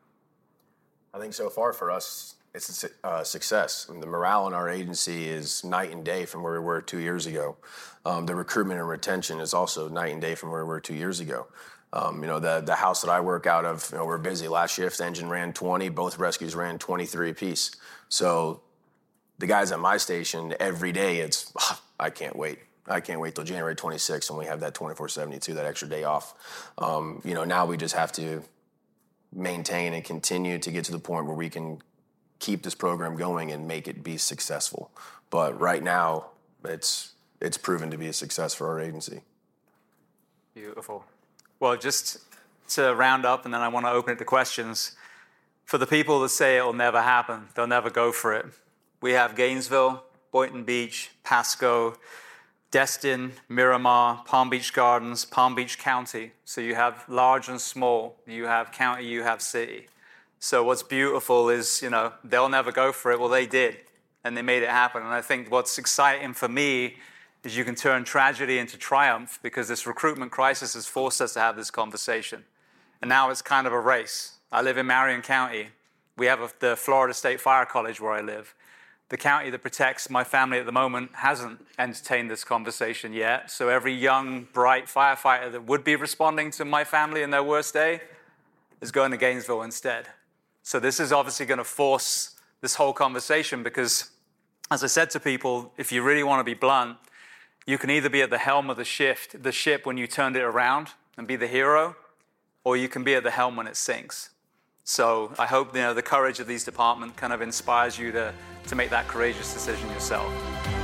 I think so far for us, it's a uh, success. I mean, the morale in our agency is night and day from where we were two years ago. Um, the recruitment and retention is also night and day from where we were two years ago. Um, you know, the the house that I work out of, you know, we're busy. Last shift, engine ran twenty. Both rescues ran twenty-three apiece. So the guys at my station, every day, it's, oh, I can't wait. I can't wait till January twenty-sixth when we have that twenty-four seventy-two, that extra day off. Um, you know, now we just have to maintain and continue to get to the point where we can keep this program going and make it be successful. But right now, it's it's proven to be a success for our agency.
Beautiful. Well, just to round up, and then I want to open it to questions. For the people that say it'll never happen, they'll never go for it. We have Gainesville, Boynton Beach, Pasco, Destin, Miramar, Palm Beach Gardens, Palm Beach County. So you have large and small. You have county, you have city. So what's beautiful is, you know, they'll never go for it. Well, they did, and they made it happen. And I think what's exciting for me is you can turn tragedy into triumph, because this recruitment crisis has forced us to have this conversation. And now it's kind of a race. I live in Marion County. We have a, the Florida State Fire College where I live. The county that protects my family at the moment hasn't entertained this conversation yet. So every young, bright firefighter that would be responding to my family in their worst day is going to Gainesville instead. So this is obviously going to force this whole conversation, because, as I said to people, if you really want to be blunt, You can either be at the helm of the shift, the ship when you turned it around and be the hero, or you can be at the helm when it sinks. So I hope, you know, the courage of these departments kind of inspires you to, to make that courageous decision yourself.